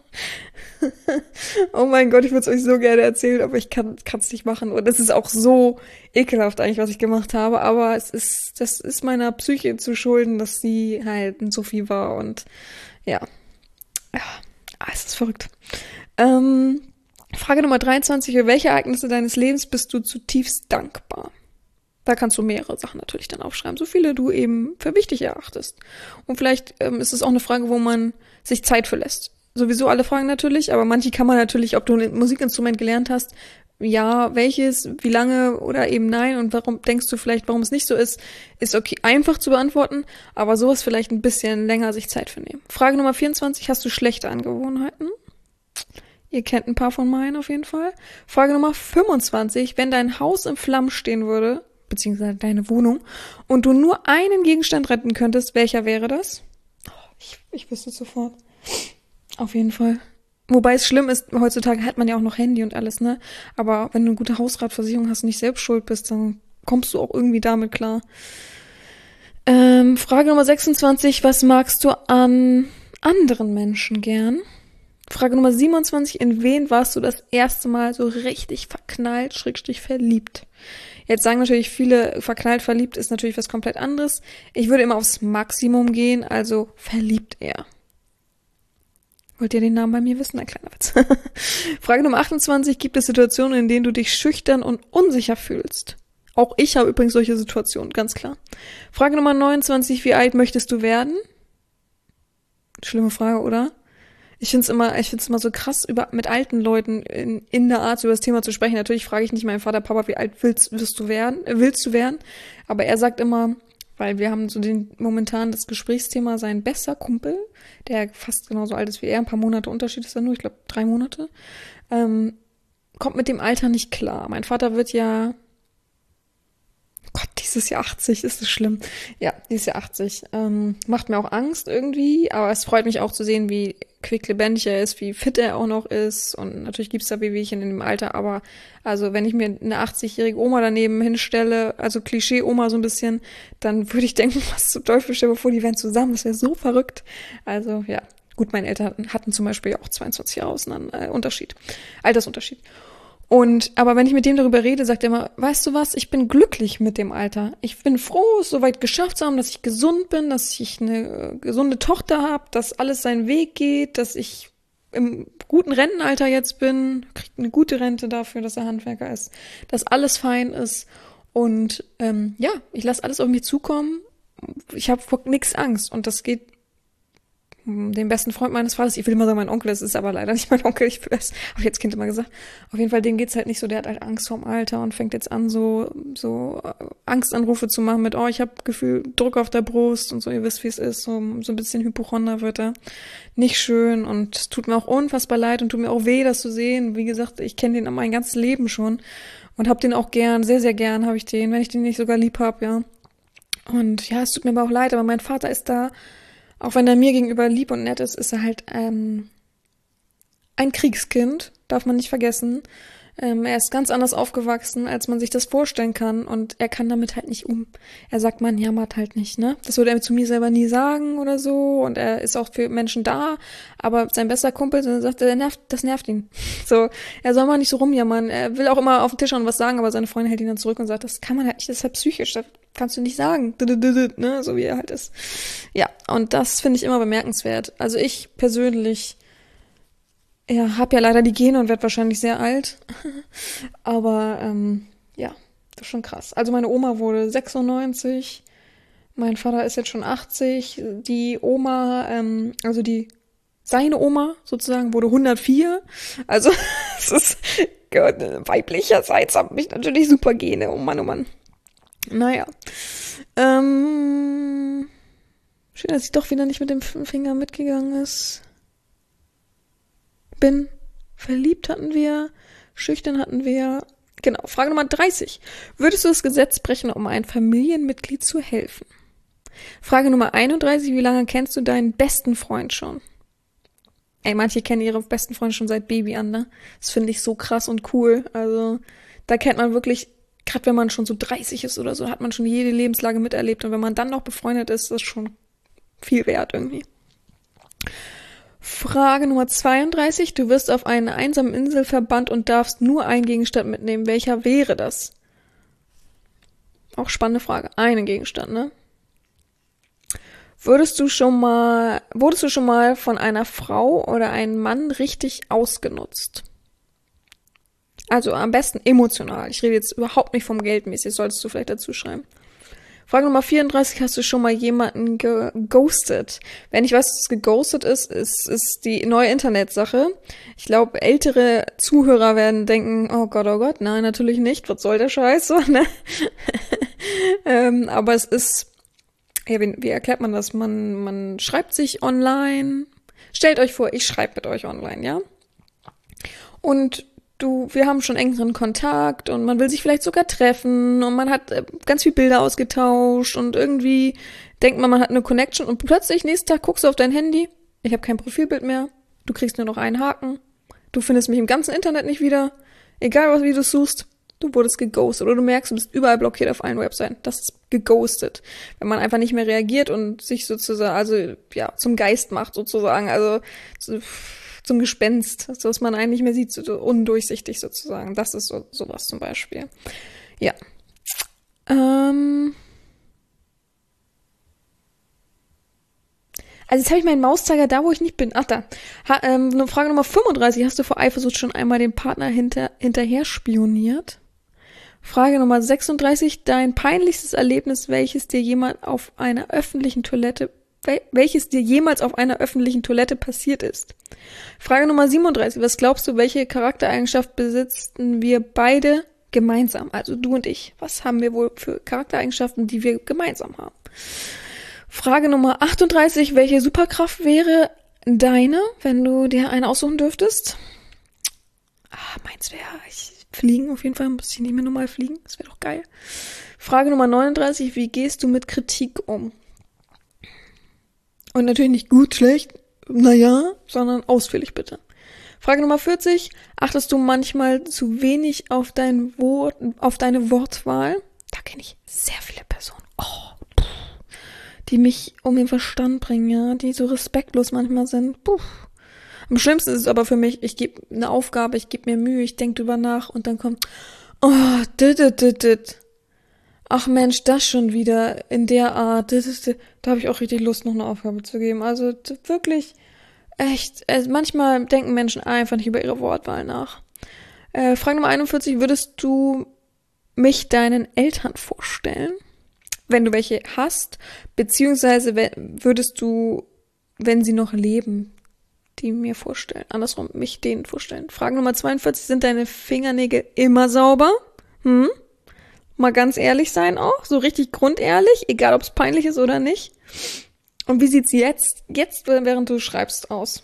Oh mein Gott, ich würde es euch so gerne erzählen, aber ich kann es nicht machen. Und es ist auch so ekelhaft eigentlich, was ich gemacht habe. Aber es ist, das ist meiner Psyche zu schulden, dass sie halt ein Sophie war. Und ja, ja, ah, es ist verrückt. Ähm, Frage Nummer dreiundzwanzig. Für welche Ereignisse deines Lebens bist du zutiefst dankbar? Da kannst du mehrere Sachen natürlich dann aufschreiben, so viele du eben für wichtig erachtest. Und vielleicht ähm, ist es auch eine Frage, wo man sich Zeit für lässt. Sowieso alle Fragen natürlich, aber manche kann man natürlich, ob du ein Musikinstrument gelernt hast, ja, welches, wie lange oder eben nein und warum denkst du vielleicht, warum es nicht so ist, ist okay, einfach zu beantworten, aber sowas vielleicht ein bisschen länger sich Zeit für nehmen. Frage Nummer vierundzwanzig, hast du schlechte Angewohnheiten? Ihr kennt ein paar von meinen auf jeden Fall. Frage Nummer fünfundzwanzig, wenn dein Haus in Flammen stehen würde, beziehungsweise deine Wohnung, und du nur einen Gegenstand retten könntest, welcher wäre das? Oh, ich, ich wüsste sofort. Auf jeden Fall. Wobei es schlimm ist, heutzutage hat man ja auch noch Handy und alles, ne? Aber wenn du eine gute Hausratversicherung hast und nicht selbst schuld bist, dann kommst du auch irgendwie damit klar. Ähm, Frage Nummer sechsundzwanzig, was magst du an anderen Menschen gern? Frage Nummer siebenundzwanzig, in wen warst du das erste Mal so richtig verknallt, schrägstrich verliebt? Jetzt sagen natürlich viele, verknallt, verliebt ist natürlich was komplett anderes. Ich würde immer aufs Maximum gehen, also verliebt eher. Wollt ihr den Namen bei mir wissen? Ein kleiner Witz. Frage Nummer achtundzwanzig, gibt es Situationen, in denen du dich schüchtern und unsicher fühlst? Auch ich habe übrigens solche Situationen, ganz klar. Frage Nummer neunundzwanzig, wie alt möchtest du werden? Schlimme Frage, oder? Ich find's immer, ich find's immer so krass, über mit alten Leuten in, in der Art über das Thema zu sprechen. Natürlich frage ich nicht meinen Vater, Papa, wie alt willst, wirst du werden, äh, willst du werden? Aber er sagt immer, weil wir haben so den momentan das Gesprächsthema, sein bester Kumpel, der fast genauso alt ist wie er, ein paar Monate Unterschied ist da nur, ich glaube drei Monate, ähm, kommt mit dem Alter nicht klar. Mein Vater wird ja, Gott, dieses Jahr achtzig, ist das schlimm. Ja, dieses Jahr achtzig. Ähm, macht mir auch Angst irgendwie, aber es freut mich auch zu sehen, wie quicklebendig er ist, wie fit er auch noch ist. Und natürlich gibt's da Wehwehchen in dem Alter, aber also wenn ich mir eine achtzigjährige Oma daneben hinstelle, also Klischee-Oma so ein bisschen, dann würde ich denken, was zum Teufel, stell dir vor, die wären zusammen, das wäre so verrückt. Also ja, gut, meine Eltern hatten, hatten zum Beispiel auch zweiundzwanzig Jahre auseinander, äh, Unterschied, Altersunterschied. Und, aber wenn ich mit dem darüber rede, sagt er immer, weißt du was, ich bin glücklich mit dem Alter. Ich bin froh, es soweit geschafft zu haben, dass ich gesund bin, dass ich eine äh, gesunde Tochter habe, dass alles seinen Weg geht, dass ich im guten Rentenalter jetzt bin, kriegt eine gute Rente dafür, dass er Handwerker ist, dass alles fein ist. Und ähm, ja, ich lasse alles auf mich zukommen. Ich habe vor nichts Angst. Und das geht den besten Freund meines Vaters, ich will immer sagen mein Onkel, das ist aber leider nicht mein Onkel, ich habe ich jetzt Kind immer gesagt, auf jeden Fall, dem geht's halt nicht so, der hat halt Angst vorm Alter und fängt jetzt an, so so Angstanrufe zu machen mit, oh, ich habe Gefühl, Druck auf der Brust und so, ihr wisst, wie es ist, so, so ein bisschen Hypochonder wird er. Nicht schön und es tut mir auch unfassbar leid und tut mir auch weh, das zu sehen. Wie gesagt, ich kenne den mein ganzes Leben schon und hab den auch gern, sehr, sehr gern habe ich den, wenn ich den nicht sogar lieb hab, ja. Und ja, es tut mir aber auch leid, aber mein Vater ist da, auch wenn er mir gegenüber lieb und nett ist, ist er halt ähm, ein Kriegskind, darf man nicht vergessen. Ähm, er ist ganz anders aufgewachsen, als man sich das vorstellen kann und er kann damit halt nicht um. Er sagt, man jammert halt nicht, ne? Das würde er zu mir selber nie sagen oder so und er ist auch für Menschen da, aber sein bester Kumpel, dann sagt er, der nervt, das nervt ihn. So, er soll mal nicht so rumjammern. Er will auch immer auf den Tisch und was sagen, aber seine Freundin hält ihn dann zurück und sagt, das kann man halt nicht, das ist halt psychisch, das kannst du nicht sagen, ne? So wie er halt ist. Ja, und das finde ich immer bemerkenswert. Also ich persönlich ja, hab ja leider die Gene und werd wahrscheinlich sehr alt. Aber ähm, ja, das ist schon krass. Also meine Oma wurde sechsundneunzig, mein Vater ist jetzt schon achtzig, die Oma, ähm, also die seine Oma sozusagen wurde hundertvier. Also es ist Gott, weiblicherseits habe ich natürlich super Gene. Oh Mann, oh Mann. Naja. Ähm, schön, dass ich doch wieder nicht mit dem Finger mitgegangen ist. Bin. Verliebt hatten wir. Schüchtern hatten wir. Genau. Frage Nummer dreißig. Würdest du das Gesetz brechen, um einem Familienmitglied zu helfen? Frage Nummer einunddreißig. Wie lange kennst du deinen besten Freund schon? Ey, manche kennen ihre besten Freunde schon seit Baby an, ne? Das finde ich so krass und cool. Also, da kennt man wirklich, gerade wenn man schon so dreißig ist oder so, hat man schon jede Lebenslage miterlebt. Und wenn man dann noch befreundet ist, ist das schon viel wert irgendwie. Frage Nummer zweiunddreißig. Du wirst auf eine einsame Insel verbannt und darfst nur einen Gegenstand mitnehmen. Welcher wäre das? Auch spannende Frage. Einen Gegenstand, ne? Würdest du schon mal, wurdest du schon mal von einer Frau oder einem Mann richtig ausgenutzt? Also am besten emotional. Ich rede jetzt überhaupt nicht vom Geldmäßig, solltest du vielleicht dazu schreiben. Frage Nummer vierunddreißig, hast du schon mal jemanden geghostet? Wenn ich weiß, was geghostet ist, ist, ist die neue Internetsache. Ich glaube, ältere Zuhörer werden denken, oh Gott, oh Gott, nein, natürlich nicht, was soll der Scheiß? So, ne? ähm, aber es ist, ja, wie, wie erklärt man das? Man, man schreibt sich online. Stellt euch vor, ich schreibe mit euch online, ja? Und du, wir haben schon engeren Kontakt und man will sich vielleicht sogar treffen und man hat äh, ganz viele Bilder ausgetauscht und irgendwie denkt man, man hat eine Connection und plötzlich nächsten Tag guckst du auf dein Handy, ich habe kein Profilbild mehr, du kriegst nur noch einen Haken, du findest mich im ganzen Internet nicht wieder, egal was, wie du suchst, du wurdest geghostet oder du merkst, du bist überall blockiert auf allen Webseiten, das ist geghostet, wenn man einfach nicht mehr reagiert und sich sozusagen, also ja, zum Geist macht sozusagen, also so, zum Gespenst, so was man eigentlich nicht mehr sieht, so undurchsichtig sozusagen. Das ist so sowas zum Beispiel. Ja. Ähm. Also jetzt habe ich meinen Mauszeiger da, wo ich nicht bin. Ach da. Ha, ähm, Frage Nummer fünfunddreißig. Hast du vor Eifersucht schon einmal den Partner hinter, hinterher spioniert? Frage Nummer sechsunddreißig. Dein peinlichstes Erlebnis, welches dir jemand auf einer öffentlichen Toilette welches dir jemals auf einer öffentlichen Toilette passiert ist. Frage Nummer siebenunddreißig. Was glaubst du, welche Charaktereigenschaft besitzen wir beide gemeinsam? Also du und ich. Was haben wir wohl für Charaktereigenschaften, die wir gemeinsam haben? Frage Nummer achtunddreißig. Welche Superkraft wäre deine, wenn du dir eine aussuchen dürftest? Ah, meins wäre ich fliegen auf jeden Fall. Muss ich nicht mehr normal fliegen? Das wäre doch geil. Frage Nummer neununddreißig. Wie gehst du mit Kritik um? Und natürlich nicht gut, schlecht, naja, sondern ausführlich bitte. Frage Nummer vierzig. Achtest du manchmal zu wenig auf dein Wort, auf deine Wortwahl? Da kenne ich sehr viele Personen, oh, die mich um den Verstand bringen, ja, die so respektlos manchmal sind. Puh. Am schlimmsten ist es aber für mich, ich gebe eine Aufgabe, ich gebe mir Mühe, ich denke drüber nach und dann kommt, oh, dit, dit, dit, dit. Ach Mensch, das schon wieder in der Art. Das ist, da habe ich auch richtig Lust, noch eine Aufgabe zu geben. Also wirklich, echt, also manchmal denken Menschen einfach nicht über ihre Wortwahl nach. Äh, Frage Nummer einundvierzig. Würdest du mich deinen Eltern vorstellen, wenn du welche hast? Beziehungsweise würdest du wenn sie noch leben, die mir vorstellen. Andersrum, mich denen vorstellen. Frage Nummer zweiundvierzig, sind deine Fingernägel immer sauber? Hm? Mal ganz ehrlich sein auch, so richtig grundehrlich, egal ob es peinlich ist oder nicht. Und wie sieht's jetzt, jetzt während du schreibst, aus?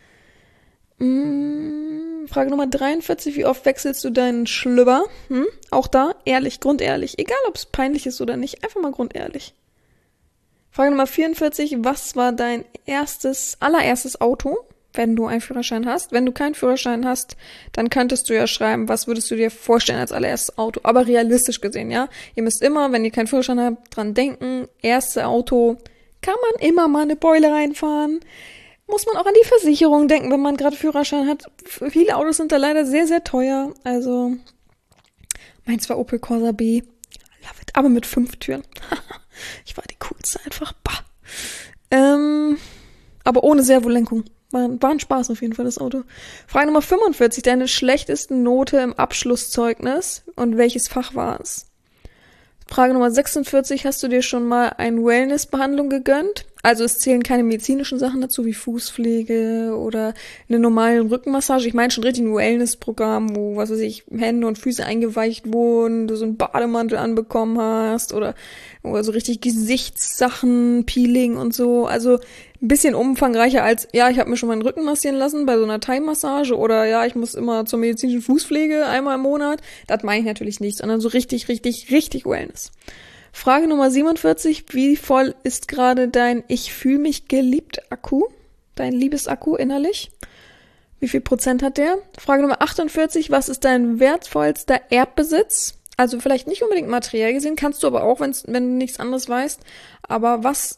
Hm, Frage Nummer dreiundvierzig, wie oft wechselst du deinen Schlüpper? Hm? Auch da, ehrlich, grundehrlich, egal ob es peinlich ist oder nicht, einfach mal grundehrlich. Frage Nummer vierundvierzig, was war dein erstes, allererstes Auto, wenn du einen Führerschein hast? Wenn du keinen Führerschein hast, dann könntest du ja schreiben, was würdest du dir vorstellen als allererstes Auto? Aber realistisch gesehen, ja? Ihr müsst immer, wenn ihr keinen Führerschein habt, dran denken, erste Auto, kann man immer mal eine Beule reinfahren. Muss man auch an die Versicherung denken, wenn man gerade Führerschein hat. Viele Autos sind da leider sehr, sehr teuer. Also, meins war Opel Corsa B. Love it. Aber mit fünf Türen. Ich war die coolste einfach. Bah. Ähm, aber ohne Servolenkung. War, war ein Spaß auf jeden Fall, das Auto. Frage Nummer fünfundvierzig. Deine schlechteste Note im Abschlusszeugnis und welches Fach war es? Frage Nummer sechsundvierzig. Hast du dir schon mal eine Wellness-Behandlung gegönnt? Also es zählen keine medizinischen Sachen dazu, wie Fußpflege oder eine normale Rückenmassage. Ich meine schon richtig ein Wellness-Programm, wo, was weiß ich, Hände und Füße eingeweicht wurden, du so einen Bademantel anbekommen hast oder, oder so richtig Gesichtssachen, Peeling und so. Also ein bisschen umfangreicher als, ja, ich habe mir schon meinen Rücken massieren lassen bei so einer Thai-Massage oder ja, ich muss immer zur medizinischen Fußpflege einmal im Monat. Das meine ich natürlich nicht, sondern so richtig, richtig, richtig Wellness. Frage Nummer siebenundvierzig, wie voll ist gerade dein Ich fühle mich geliebt Akku? Dein Liebesakku innerlich? Wie viel Prozent hat der? Frage Nummer achtundvierzig, was ist dein wertvollster Erbbesitz? Also vielleicht nicht unbedingt materiell gesehen, kannst du aber auch, wenn's, wenn du nichts anderes weißt. Aber was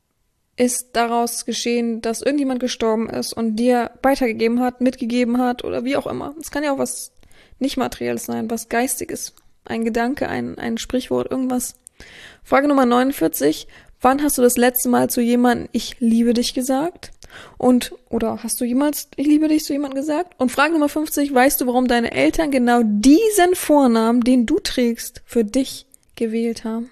ist daraus geschehen, dass irgendjemand gestorben ist und dir weitergegeben hat, mitgegeben hat oder wie auch immer? Es kann ja auch was nicht Materielles sein, was Geistiges. Ein Gedanke, ein, ein Sprichwort, irgendwas. Frage Nummer neunundvierzig. Wann hast du das letzte Mal zu jemandem Ich liebe dich gesagt? Und, oder hast du jemals Ich liebe dich zu jemandem gesagt? Und Frage Nummer fünfzig. Weißt du, warum deine Eltern genau diesen Vornamen, den du trägst, für dich gewählt haben?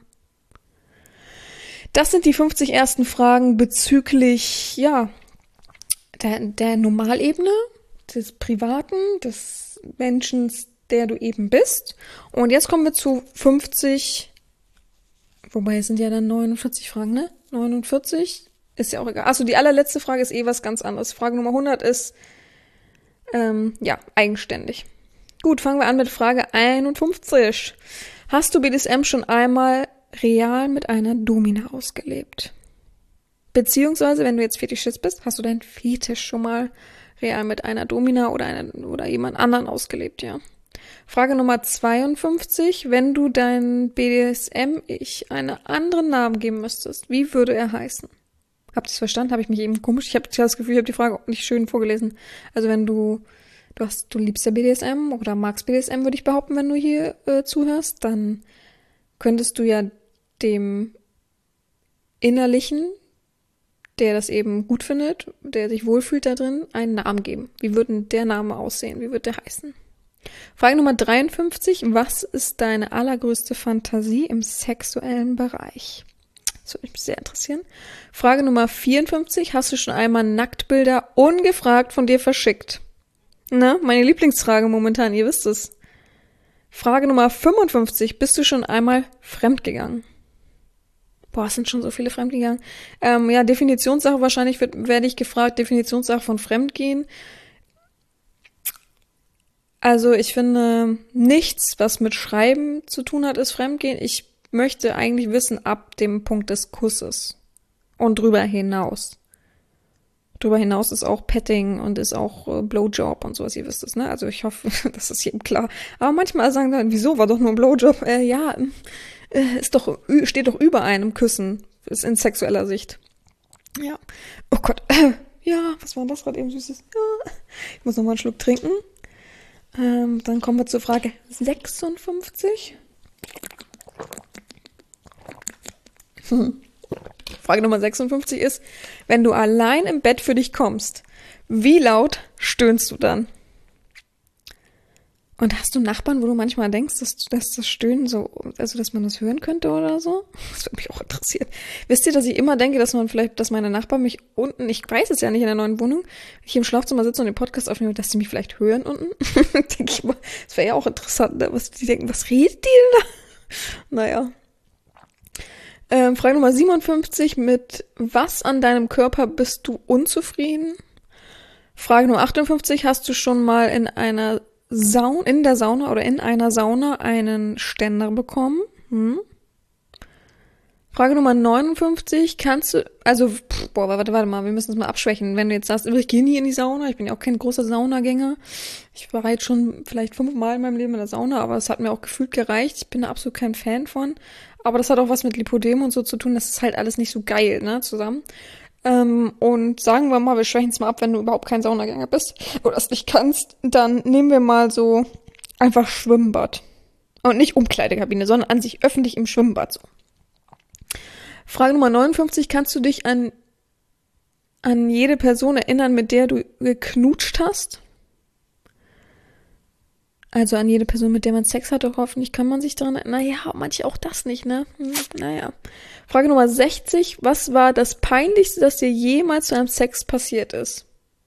Das sind die fünfzig ersten Fragen bezüglich, ja, der, der Normalebene, des Privaten, des Menschen, der du eben bist. Und jetzt kommen wir zu fünfzig, wobei es sind ja dann neunundvierzig Fragen, ne? neunundvierzig, ist ja auch egal. Achso, die allerletzte Frage ist eh was ganz anderes. Frage Nummer hundert ist, ähm, ja, eigenständig. Gut, fangen wir an mit Frage einundfünfzig. Hast du B D S M schon einmal real mit einer Domina ausgelebt? Beziehungsweise, wenn du jetzt Fetischist bist, hast du deinen Fetisch schon mal real mit einer Domina oder einer, oder jemand anderen ausgelebt, ja? Frage Nummer zweiundfünfzig. Wenn du dein B D S M-Ich einen anderen Namen geben müsstest, wie würde er heißen? Habt ihr es verstanden? Habe ich mich eben komisch? Ich habe das Gefühl, ich habe die Frage auch nicht schön vorgelesen. Also wenn du, du hast, du liebst ja B D S M oder magst B D S M, würde ich behaupten, wenn du hier äh, zuhörst, dann könntest du ja dem Innerlichen, der das eben gut findet, der sich wohlfühlt da drin, einen Namen geben. Wie würde der Name aussehen? Wie würde der heißen? Frage Nummer dreiundfünfzig. Was ist deine allergrößte Fantasie im sexuellen Bereich? Das würde mich sehr interessieren. Frage Nummer vierundfünfzig. Hast du schon einmal Nacktbilder ungefragt von dir verschickt? Na, meine Lieblingsfrage momentan, ihr wisst es. Frage Nummer fünfundfünfzig. Bist du schon einmal fremdgegangen? Boah, es sind schon so viele fremdgegangen. Ähm, ja, Definitionssache wahrscheinlich wird, werde ich gefragt. Definitionssache von Fremdgehen. Also ich finde, nichts, was mit Schreiben zu tun hat, ist Fremdgehen. Ich möchte eigentlich wissen, ab dem Punkt des Kusses und drüber hinaus. Drüber hinaus ist auch Petting und ist auch äh, Blowjob und sowas, ihr wisst es, ne? Also ich hoffe, das ist jedem klar. Aber manchmal sagen dann, wieso, war doch nur ein Blowjob? Äh, ja, äh, ist doch, steht doch über einem Küssen, ist in sexueller Sicht. Ja. Oh Gott. Ja, was war das gerade eben Süßes? Ja. Ich muss nochmal einen Schluck trinken. Ähm, dann kommen wir zur Frage sechsundfünfzig. Hm. Frage Nummer sechsundfünfzig ist, wenn du allein im Bett für dich kommst, wie laut stöhnst du dann? Und hast du Nachbarn, wo du manchmal denkst, dass, dass das Stöhnen so, also dass man das hören könnte oder so? Das würde mich auch interessieren. Wisst ihr, dass ich immer denke, dass man vielleicht, dass meine Nachbarn mich unten, ich weiß es ja nicht in der neuen Wohnung, wenn ich im Schlafzimmer sitze und den Podcast aufnehme, dass sie mich vielleicht hören unten? Denke ich mal, das wäre ja auch interessant, ne? Was die denken, was redet die denn da? Naja. Ähm, Frage Nummer siebenundfünfzig mit was an deinem Körper bist du unzufrieden? Frage Nummer achtundfünfzig, hast du schon mal in einer Sauna, in der Sauna oder in einer Sauna einen Ständer bekommen? Hm? Frage Nummer neunundfünfzig, kannst du, also, pff, boah, warte, warte mal, wir müssen es mal abschwächen. Wenn du jetzt sagst, ich gehe nie in die Sauna, ich bin ja auch kein großer Saunagänger. Ich war jetzt schon vielleicht fünfmal in meinem Leben in der Sauna, aber es hat mir auch gefühlt gereicht. Ich bin da absolut kein Fan von. Aber das hat auch was mit Lipödem und so zu tun, das ist halt alles nicht so geil, ne, zusammen. Ähm, und sagen wir mal, wir schwächen es mal ab, wenn du überhaupt kein Saunagänger bist oder es nicht kannst, dann nehmen wir mal so einfach Schwimmbad. Und nicht Umkleidekabine, sondern an sich öffentlich im Schwimmbad so. Frage Nummer neunundfünfzig, kannst du dich an, an jede Person erinnern, mit der du geknutscht hast? Also an jede Person, mit der man Sex hatte, hoffentlich kann man sich daran erinnern. Naja, manche auch das nicht, ne? Hm, naja. Frage Nummer sechzig, was war das Peinlichste, das dir jemals zu einem Sex passiert ist?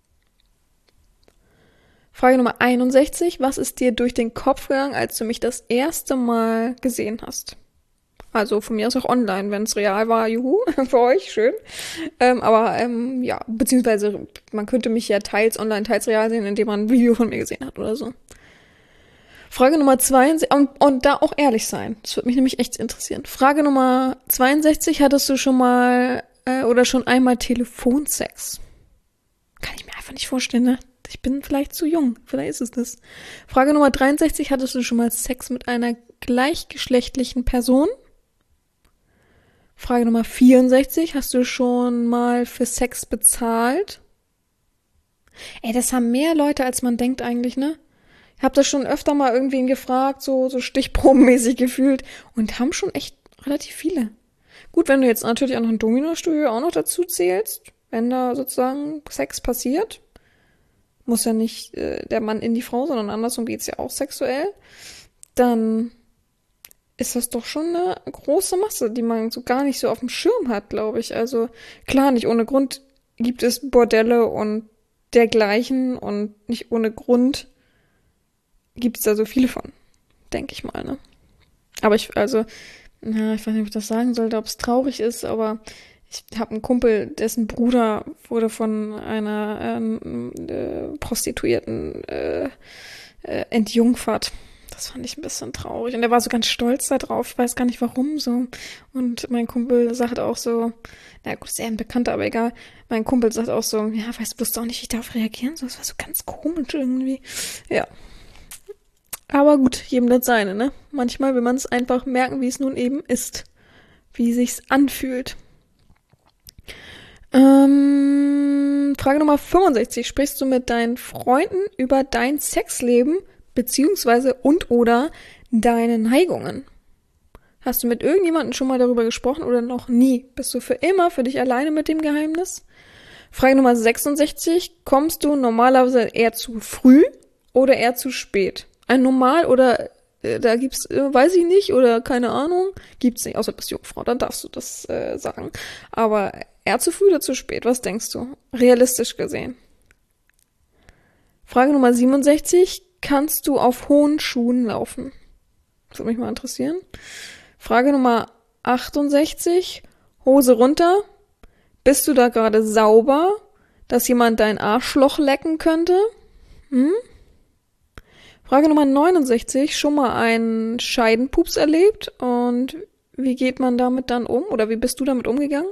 Frage Nummer einundsechzig, was ist dir durch den Kopf gegangen, als du mich das erste Mal gesehen hast? Also von mir aus auch online, wenn es real war, juhu, für euch, schön. Ähm, aber ähm, ja, beziehungsweise man könnte mich ja teils online, teils real sehen, indem man ein Video von mir gesehen hat oder so. Frage Nummer zweiundsechzig, und, und da auch ehrlich sein, das würde mich nämlich echt interessieren. Frage Nummer zweiundsechzig, hattest du schon mal äh, oder schon einmal Telefonsex? Kann ich mir einfach nicht vorstellen, ne? Ich bin vielleicht zu jung, vielleicht ist es das. Frage Nummer dreiundsechzig, hattest du schon mal Sex mit einer gleichgeschlechtlichen Person? Frage Nummer vierundsechzig, hast du schon mal für Sex bezahlt? Ey, das haben mehr Leute, als man denkt eigentlich, ne? Ich habe das schon öfter mal irgendwen gefragt, so, so stichprobenmäßig gefühlt und haben schon echt relativ viele. Gut, wenn du jetzt natürlich auch noch ein Domino-Studio auch noch dazu zählst, wenn da sozusagen Sex passiert, muss ja nicht äh, der Mann in die Frau, sondern andersrum geht's ja auch sexuell, dann ist das doch schon eine große Masse, die man so gar nicht so auf dem Schirm hat, glaube ich. Also klar, nicht ohne Grund gibt es Bordelle und dergleichen und nicht ohne Grund gibt es da so viele von, denke ich mal, ne? Aber ich, also, na, ich weiß nicht, ob ich das sagen sollte, ob es traurig ist, aber ich habe einen Kumpel, dessen Bruder wurde von einer ähm, äh, Prostituierten äh, äh, entjungfert. Das fand ich ein bisschen traurig. Und er war so ganz stolz da drauf. Ich weiß gar nicht, warum so. Und mein Kumpel sagt auch so, na gut, ist eher ein Bekannter, aber egal. Mein Kumpel sagt auch so, ja, weißt du, wusste auch nicht, wie ich darauf reagieren soll. Das war so ganz komisch irgendwie. Ja. Aber gut, jedem das seine, ne? Manchmal will man es einfach merken, wie es nun eben ist. Wie sich's anfühlt. Ähm, Frage Nummer fünfundsechzig. Sprichst du mit deinen Freunden über dein Sexleben beziehungsweise und oder deine Neigungen? Hast du mit irgendjemandem schon mal darüber gesprochen oder noch nie? Bist du für immer für dich alleine mit dem Geheimnis? Frage Nummer sechsundsechzig. Kommst du normalerweise eher zu früh oder eher zu spät? Ein Normal oder äh, da gibt's, äh, weiß ich nicht, oder keine Ahnung, gibt's nicht, außer du bist Jungfrau, dann darfst du das äh, sagen. Aber eher zu früh oder zu spät, was denkst du? Realistisch gesehen. Frage Nummer siebenundsechzig, kannst du auf hohen Schuhen laufen? Das würde mich mal interessieren. Frage Nummer achtundsechzig, Hose runter. Bist du da gerade sauber, dass jemand dein Arschloch lecken könnte? Hm? Frage Nummer neunundsechzig, schon mal einen Scheidenpups erlebt und wie geht man damit dann um oder wie bist du damit umgegangen?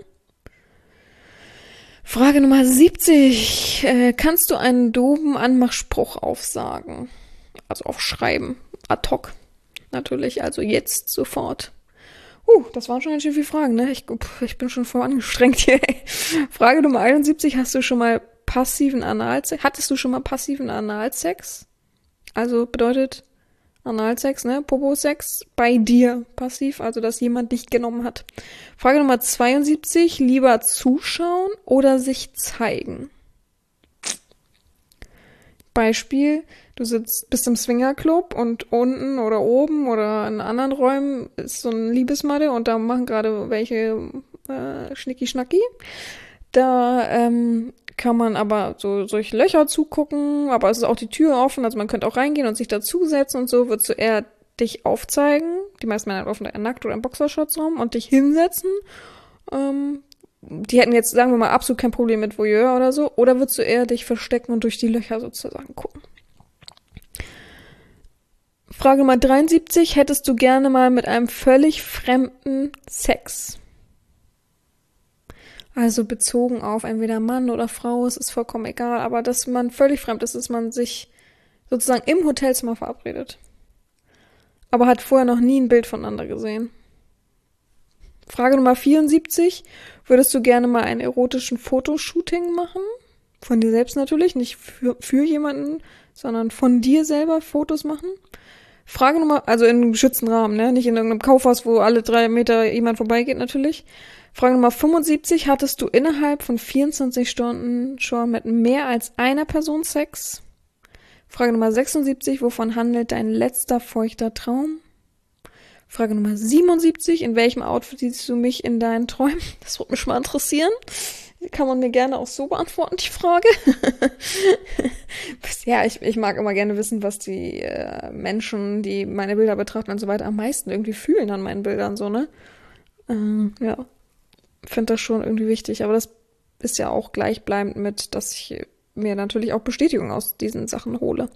Frage Nummer siebzig, äh, kannst du einen doofen Anmachspruch aufsagen? Also aufschreiben, ad hoc natürlich, also jetzt sofort. Uh, das waren schon ganz schön viele Fragen, ne? Ich, ich bin schon voll angestrengt hier. Frage Nummer einundsiebzig, hast du schon mal passiven Analsex? Hattest du schon mal passiven Analsex? Also bedeutet Analsex, ne? Popo-Sex bei dir passiv, also dass jemand dich genommen hat. Frage Nummer zweiundsiebzig, lieber zuschauen oder sich zeigen? Beispiel, du sitzt, bist im Swingerclub und unten oder oben oder in anderen Räumen ist so ein Liebesmatte und da machen gerade welche äh, Schnicki-Schnacki. Da ähm, kann man aber so durch Löcher zugucken, aber es ist auch die Tür offen, also man könnte auch reingehen und sich dazusetzen und so, würdest du eher dich aufzeigen, die meisten Männer laufen da eher nackt oder im Boxershorts rum und dich hinsetzen. Ähm, die hätten jetzt, sagen wir mal, absolut kein Problem mit Voyeur oder so, oder würdest du eher dich verstecken und durch die Löcher sozusagen gucken? Frage Nummer dreiundsiebzig, hättest du gerne mal mit einem völlig fremden Sex? Also bezogen auf entweder Mann oder Frau, es ist vollkommen egal, aber dass man völlig fremd ist, dass man sich sozusagen im Hotelzimmer verabredet. Aber hat vorher noch nie ein Bild voneinander gesehen. Frage Nummer vierundsiebzig, würdest du gerne mal einen erotischen Fotoshooting machen? Von dir selbst natürlich, nicht für, für jemanden, sondern von dir selber Fotos machen? Frage Nummer, also in einem geschützten Rahmen, ne? Nicht in irgendeinem Kaufhaus, wo alle drei Meter jemand vorbeigeht natürlich. Frage Nummer fünfundsiebzig, hattest du innerhalb von vierundzwanzig Stunden schon mit mehr als einer Person Sex? Frage Nummer sechsundsiebzig, wovon handelt dein letzter feuchter Traum? Frage Nummer siebenundsiebzig, in welchem Outfit siehst du mich in deinen Träumen? Das würde mich mal interessieren. Kann man mir gerne auch so beantworten, die Frage. Ja, ich, ich mag immer gerne wissen, was die äh, Menschen, die meine Bilder betrachten und so weiter, am meisten irgendwie fühlen an meinen Bildern, so, ne? Ähm, ja, finde das schon irgendwie wichtig. Aber das ist ja auch gleichbleibend mit, dass ich mir natürlich auch Bestätigung aus diesen Sachen hole.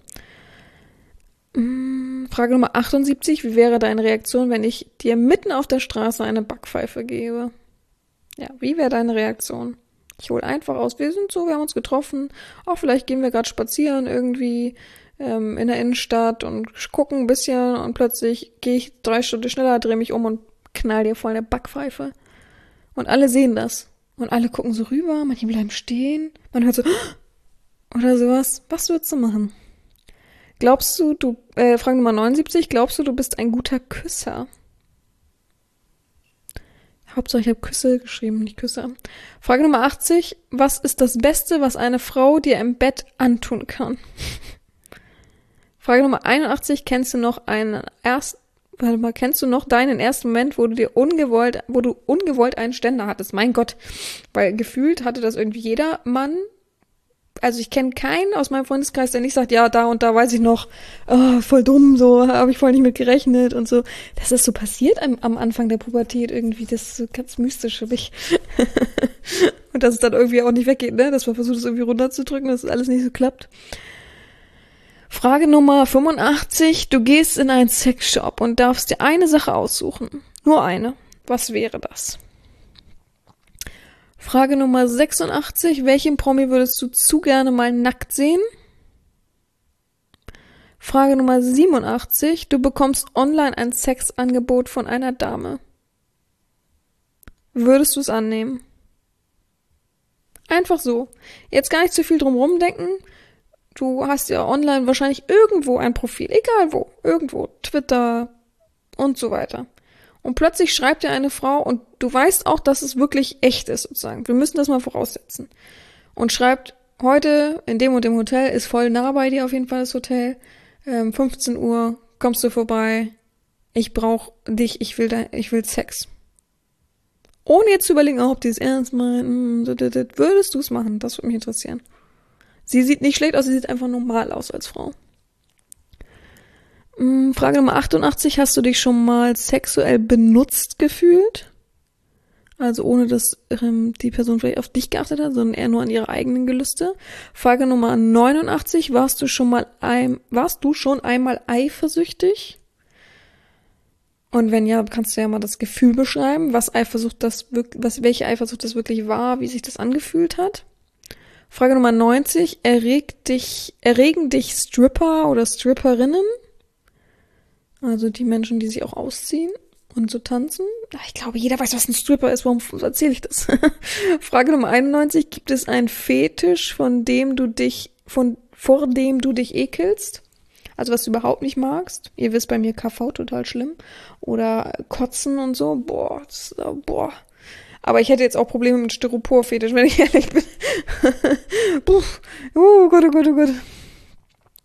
Frage Nummer achtundsiebzig. Wie wäre deine Reaktion, wenn ich dir mitten auf der Straße eine Backpfeife gebe? Ja, wie wäre deine Reaktion? Ich hole einfach aus, wir sind so, wir haben uns getroffen, auch vielleicht gehen wir gerade spazieren irgendwie ähm, in der Innenstadt und gucken ein bisschen und plötzlich gehe ich drei Stunden schneller, drehe mich um und knall dir voll eine Backpfeife. Und alle sehen das. Und alle gucken so rüber, manche bleiben stehen, man hört so oder sowas. Was würdest du machen? Glaubst du, du, äh, Frage Nummer neunundsiebzig, glaubst du, du bist ein guter Küsser? Hauptsache, ich habe Küsse geschrieben, nicht Küsser. Frage Nummer achtzig, was ist das Beste, was eine Frau dir im Bett antun kann? Frage Nummer einundachtzig, kennst du noch einen ersten, warte mal, kennst du noch deinen ersten Moment, wo du dir ungewollt, wo du ungewollt einen Ständer hattest? Mein Gott, weil gefühlt hatte das irgendwie jeder Mann. Also ich kenne keinen aus meinem Freundeskreis, der nicht sagt, ja, da und da weiß ich noch, oh, voll dumm, so, habe ich voll nicht mit gerechnet und so. Dass das so passiert am, am Anfang der Pubertät irgendwie, das ist so ganz mystisch für mich. Und dass es dann irgendwie auch nicht weggeht, ne, dass man versucht, es irgendwie runterzudrücken, dass es alles nicht so klappt. Frage Nummer fünfundachtzig, du gehst in einen Sexshop und darfst dir eine Sache aussuchen. Nur eine. Was wäre das? Frage Nummer sechsundachtzig, welchen Promi würdest du zu gerne mal nackt sehen? Frage Nummer siebenundachtzig, du bekommst online ein Sexangebot von einer Dame. Würdest du es annehmen? Einfach so. Jetzt gar nicht zu viel drum rumdenken. Du hast ja online wahrscheinlich irgendwo ein Profil, egal wo, irgendwo, Twitter und so weiter. Und plötzlich schreibt dir eine Frau und du weißt auch, dass es wirklich echt ist, sozusagen. Wir müssen das mal voraussetzen. Und schreibt, heute in dem und dem Hotel, ist voll nah bei dir auf jeden Fall das Hotel, ähm, fünfzehn Uhr, kommst du vorbei, ich brauch dich, ich will da, ich will Sex. Ohne jetzt zu überlegen, ob die es ernst meinen, würdest du es machen? Das würde mich interessieren. Sie sieht nicht schlecht aus, sie sieht einfach normal aus als Frau. Frage Nummer achtundachtzig, hast du dich schon mal sexuell benutzt gefühlt? Also ohne, dass ähm, die Person vielleicht auf dich geachtet hat, sondern eher nur an ihre eigenen Gelüste. Frage Nummer neunundachtzig, warst du schon mal ein, warst du schon einmal eifersüchtig? Und wenn ja, kannst du ja mal das Gefühl beschreiben, was Eifersucht das wirklich, was, welche Eifersucht das wirklich war, wie sich das angefühlt hat. Frage Nummer neunzig, erregt dich, erregen dich Stripper oder Stripperinnen? Also die Menschen, die sich auch ausziehen und so tanzen. Ich glaube, jeder weiß, was ein Stripper ist. Warum erzähle ich das? Frage Nummer einundneunzig. Gibt es einen Fetisch, von dem du dich, von, vor dem du dich ekelst? Also was du überhaupt nicht magst? Ihr wisst, bei mir K V total schlimm. Oder Kotzen und so. Boah, das, boah. Aber ich hätte jetzt auch Probleme mit Styropor-Fetisch, wenn ich ehrlich bin. Puh. Oh Gott, oh Gott, oh Gott.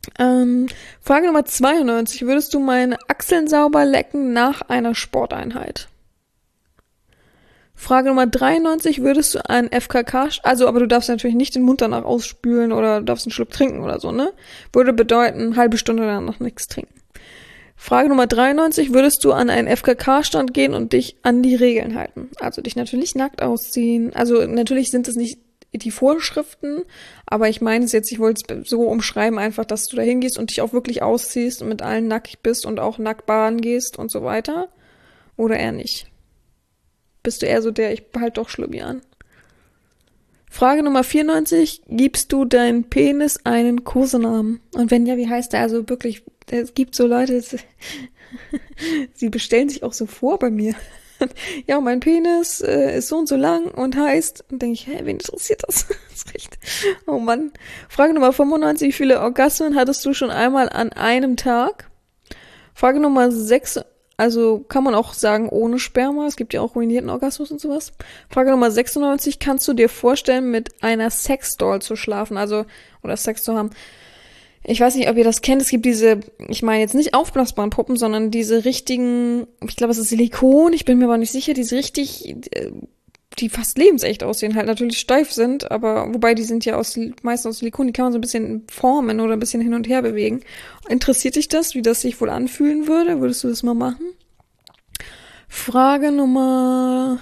Ähm, Frage Nummer zweiundneunzig. Würdest du meine Achseln sauber lecken nach einer Sporteinheit? Frage Nummer dreiundneunzig. Würdest du einen F K K, also aber du darfst natürlich nicht den Mund danach ausspülen oder du darfst einen Schluck trinken oder so, ne? Würde bedeuten, halbe Stunde danach nichts trinken. Frage Nummer dreiundneunzig. Würdest du an einen F K K-Stand gehen und dich an die Regeln halten? Also dich natürlich nackt ausziehen. Also natürlich sind es nicht die Vorschriften, aber ich meine es jetzt, ich wollte es so umschreiben einfach, dass du da hingehst und dich auch wirklich ausziehst und mit allen nackig bist und auch nackt baden gehst und so weiter. Oder eher nicht? Bist du eher so der, ich behalte doch Schlummi an? Frage Nummer vierundneunzig. Gibst du deinen Penis einen Kosenamen? Und wenn ja, wie heißt der? Also wirklich, es gibt so Leute, sie bestellen sich auch so vor bei mir. Ja, mein Penis äh, ist so und so lang und heißt, und denke ich, hä, wen interessiert das? Das ist recht. Oh Mann. Frage Nummer fünfundneunzig. Wie viele Orgasmen hattest du schon einmal an einem Tag? Frage Nummer sechs. Also kann man auch sagen, ohne Sperma. Es gibt ja auch ruinierten Orgasmus und sowas. Frage Nummer sechsundneunzig. Kannst du dir vorstellen, mit einer Sexdoll zu schlafen? Also, oder Sex zu haben? Ich weiß nicht, ob ihr das kennt. Es gibt diese, ich meine jetzt nicht aufblasbaren Puppen, sondern diese richtigen, ich glaube, es ist Silikon. Ich bin mir aber nicht sicher. Diese richtig, die fast lebensecht aussehen, halt natürlich steif sind. Aber wobei, die sind ja aus, meistens aus Silikon. Die kann man so ein bisschen formen oder ein bisschen hin und her bewegen. Interessiert dich das, wie das sich wohl anfühlen würde? Würdest du das mal machen? Frage Nummer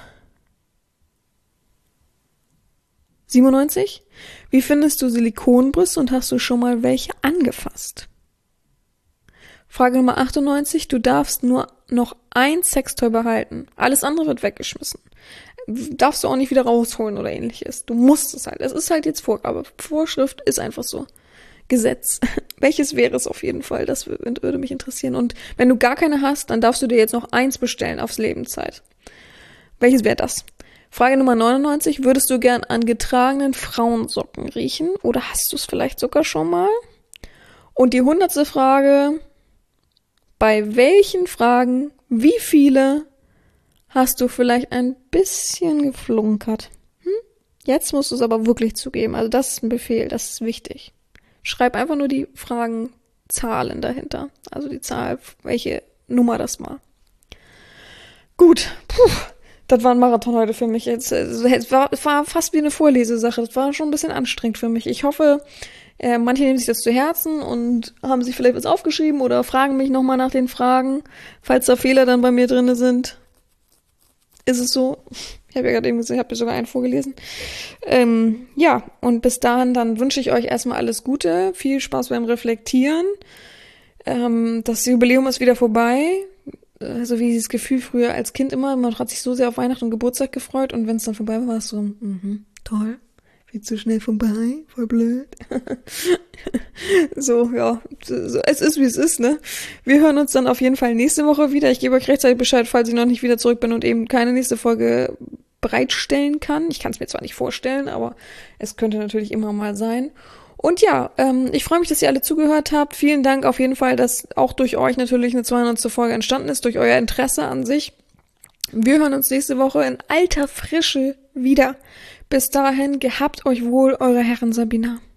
siebenundneunzig. Wie findest du Silikonbrüste und hast du schon mal welche angefasst? Frage Nummer achtundneunzig. Du darfst nur noch ein Sextoy behalten. Alles andere wird weggeschmissen. Darfst du auch nicht wieder rausholen oder ähnliches. Du musst es halt. Es ist halt jetzt Vorgabe. Vorschrift ist einfach so. Gesetz. Welches wäre es auf jeden Fall? Das würde mich interessieren. Und wenn du gar keine hast, dann darfst du dir jetzt noch eins bestellen aufs Lebenszeit. Welches wäre das? Frage Nummer neunundneunzig. Würdest du gern an getragenen Frauensocken riechen? Oder hast du es vielleicht sogar schon mal? Und die hundertste Frage. Bei welchen Fragen, wie viele, hast du vielleicht ein bisschen geflunkert? Hm? Jetzt musst du es aber wirklich zugeben. Also das ist ein Befehl, das ist wichtig. Schreib einfach nur die Fragenzahlen dahinter. Also die Zahl, welche Nummer das war. Gut, puh. Das war ein Marathon heute für mich. Jetzt, es war, es war fast wie eine Vorlesesache. Das war schon ein bisschen anstrengend für mich. Ich hoffe, äh, manche nehmen sich das zu Herzen und haben sich vielleicht was aufgeschrieben oder fragen mich nochmal nach den Fragen. Falls da Fehler dann bei mir drin sind, ist es so. Ich habe ja gerade eben gesehen, ich habe sogar einen vorgelesen. Ähm, ja, und bis dahin, dann wünsche ich euch erstmal alles Gute. Viel Spaß beim Reflektieren. Ähm, das Jubiläum ist wieder vorbei. Also wie dieses Gefühl früher als Kind immer, man hat sich so sehr auf Weihnachten und Geburtstag gefreut und wenn es dann vorbei war, war es so, mhm, toll, viel zu schnell vorbei, voll blöd. So, ja, so, es ist wie es ist, ne? Wir hören uns dann auf jeden Fall nächste Woche wieder. Ich gebe euch rechtzeitig Bescheid, falls ich noch nicht wieder zurück bin und eben keine nächste Folge bereitstellen kann. Ich kann es mir zwar nicht vorstellen, aber es könnte natürlich immer mal sein. Und ja, ähm, ich freue mich, dass ihr alle zugehört habt. Vielen Dank auf jeden Fall, dass auch durch euch natürlich eine zweihundertste Folge entstanden ist, durch euer Interesse an sich. Wir hören uns nächste Woche in alter Frische wieder. Bis dahin, gehabt euch wohl, eure Herren Sabina.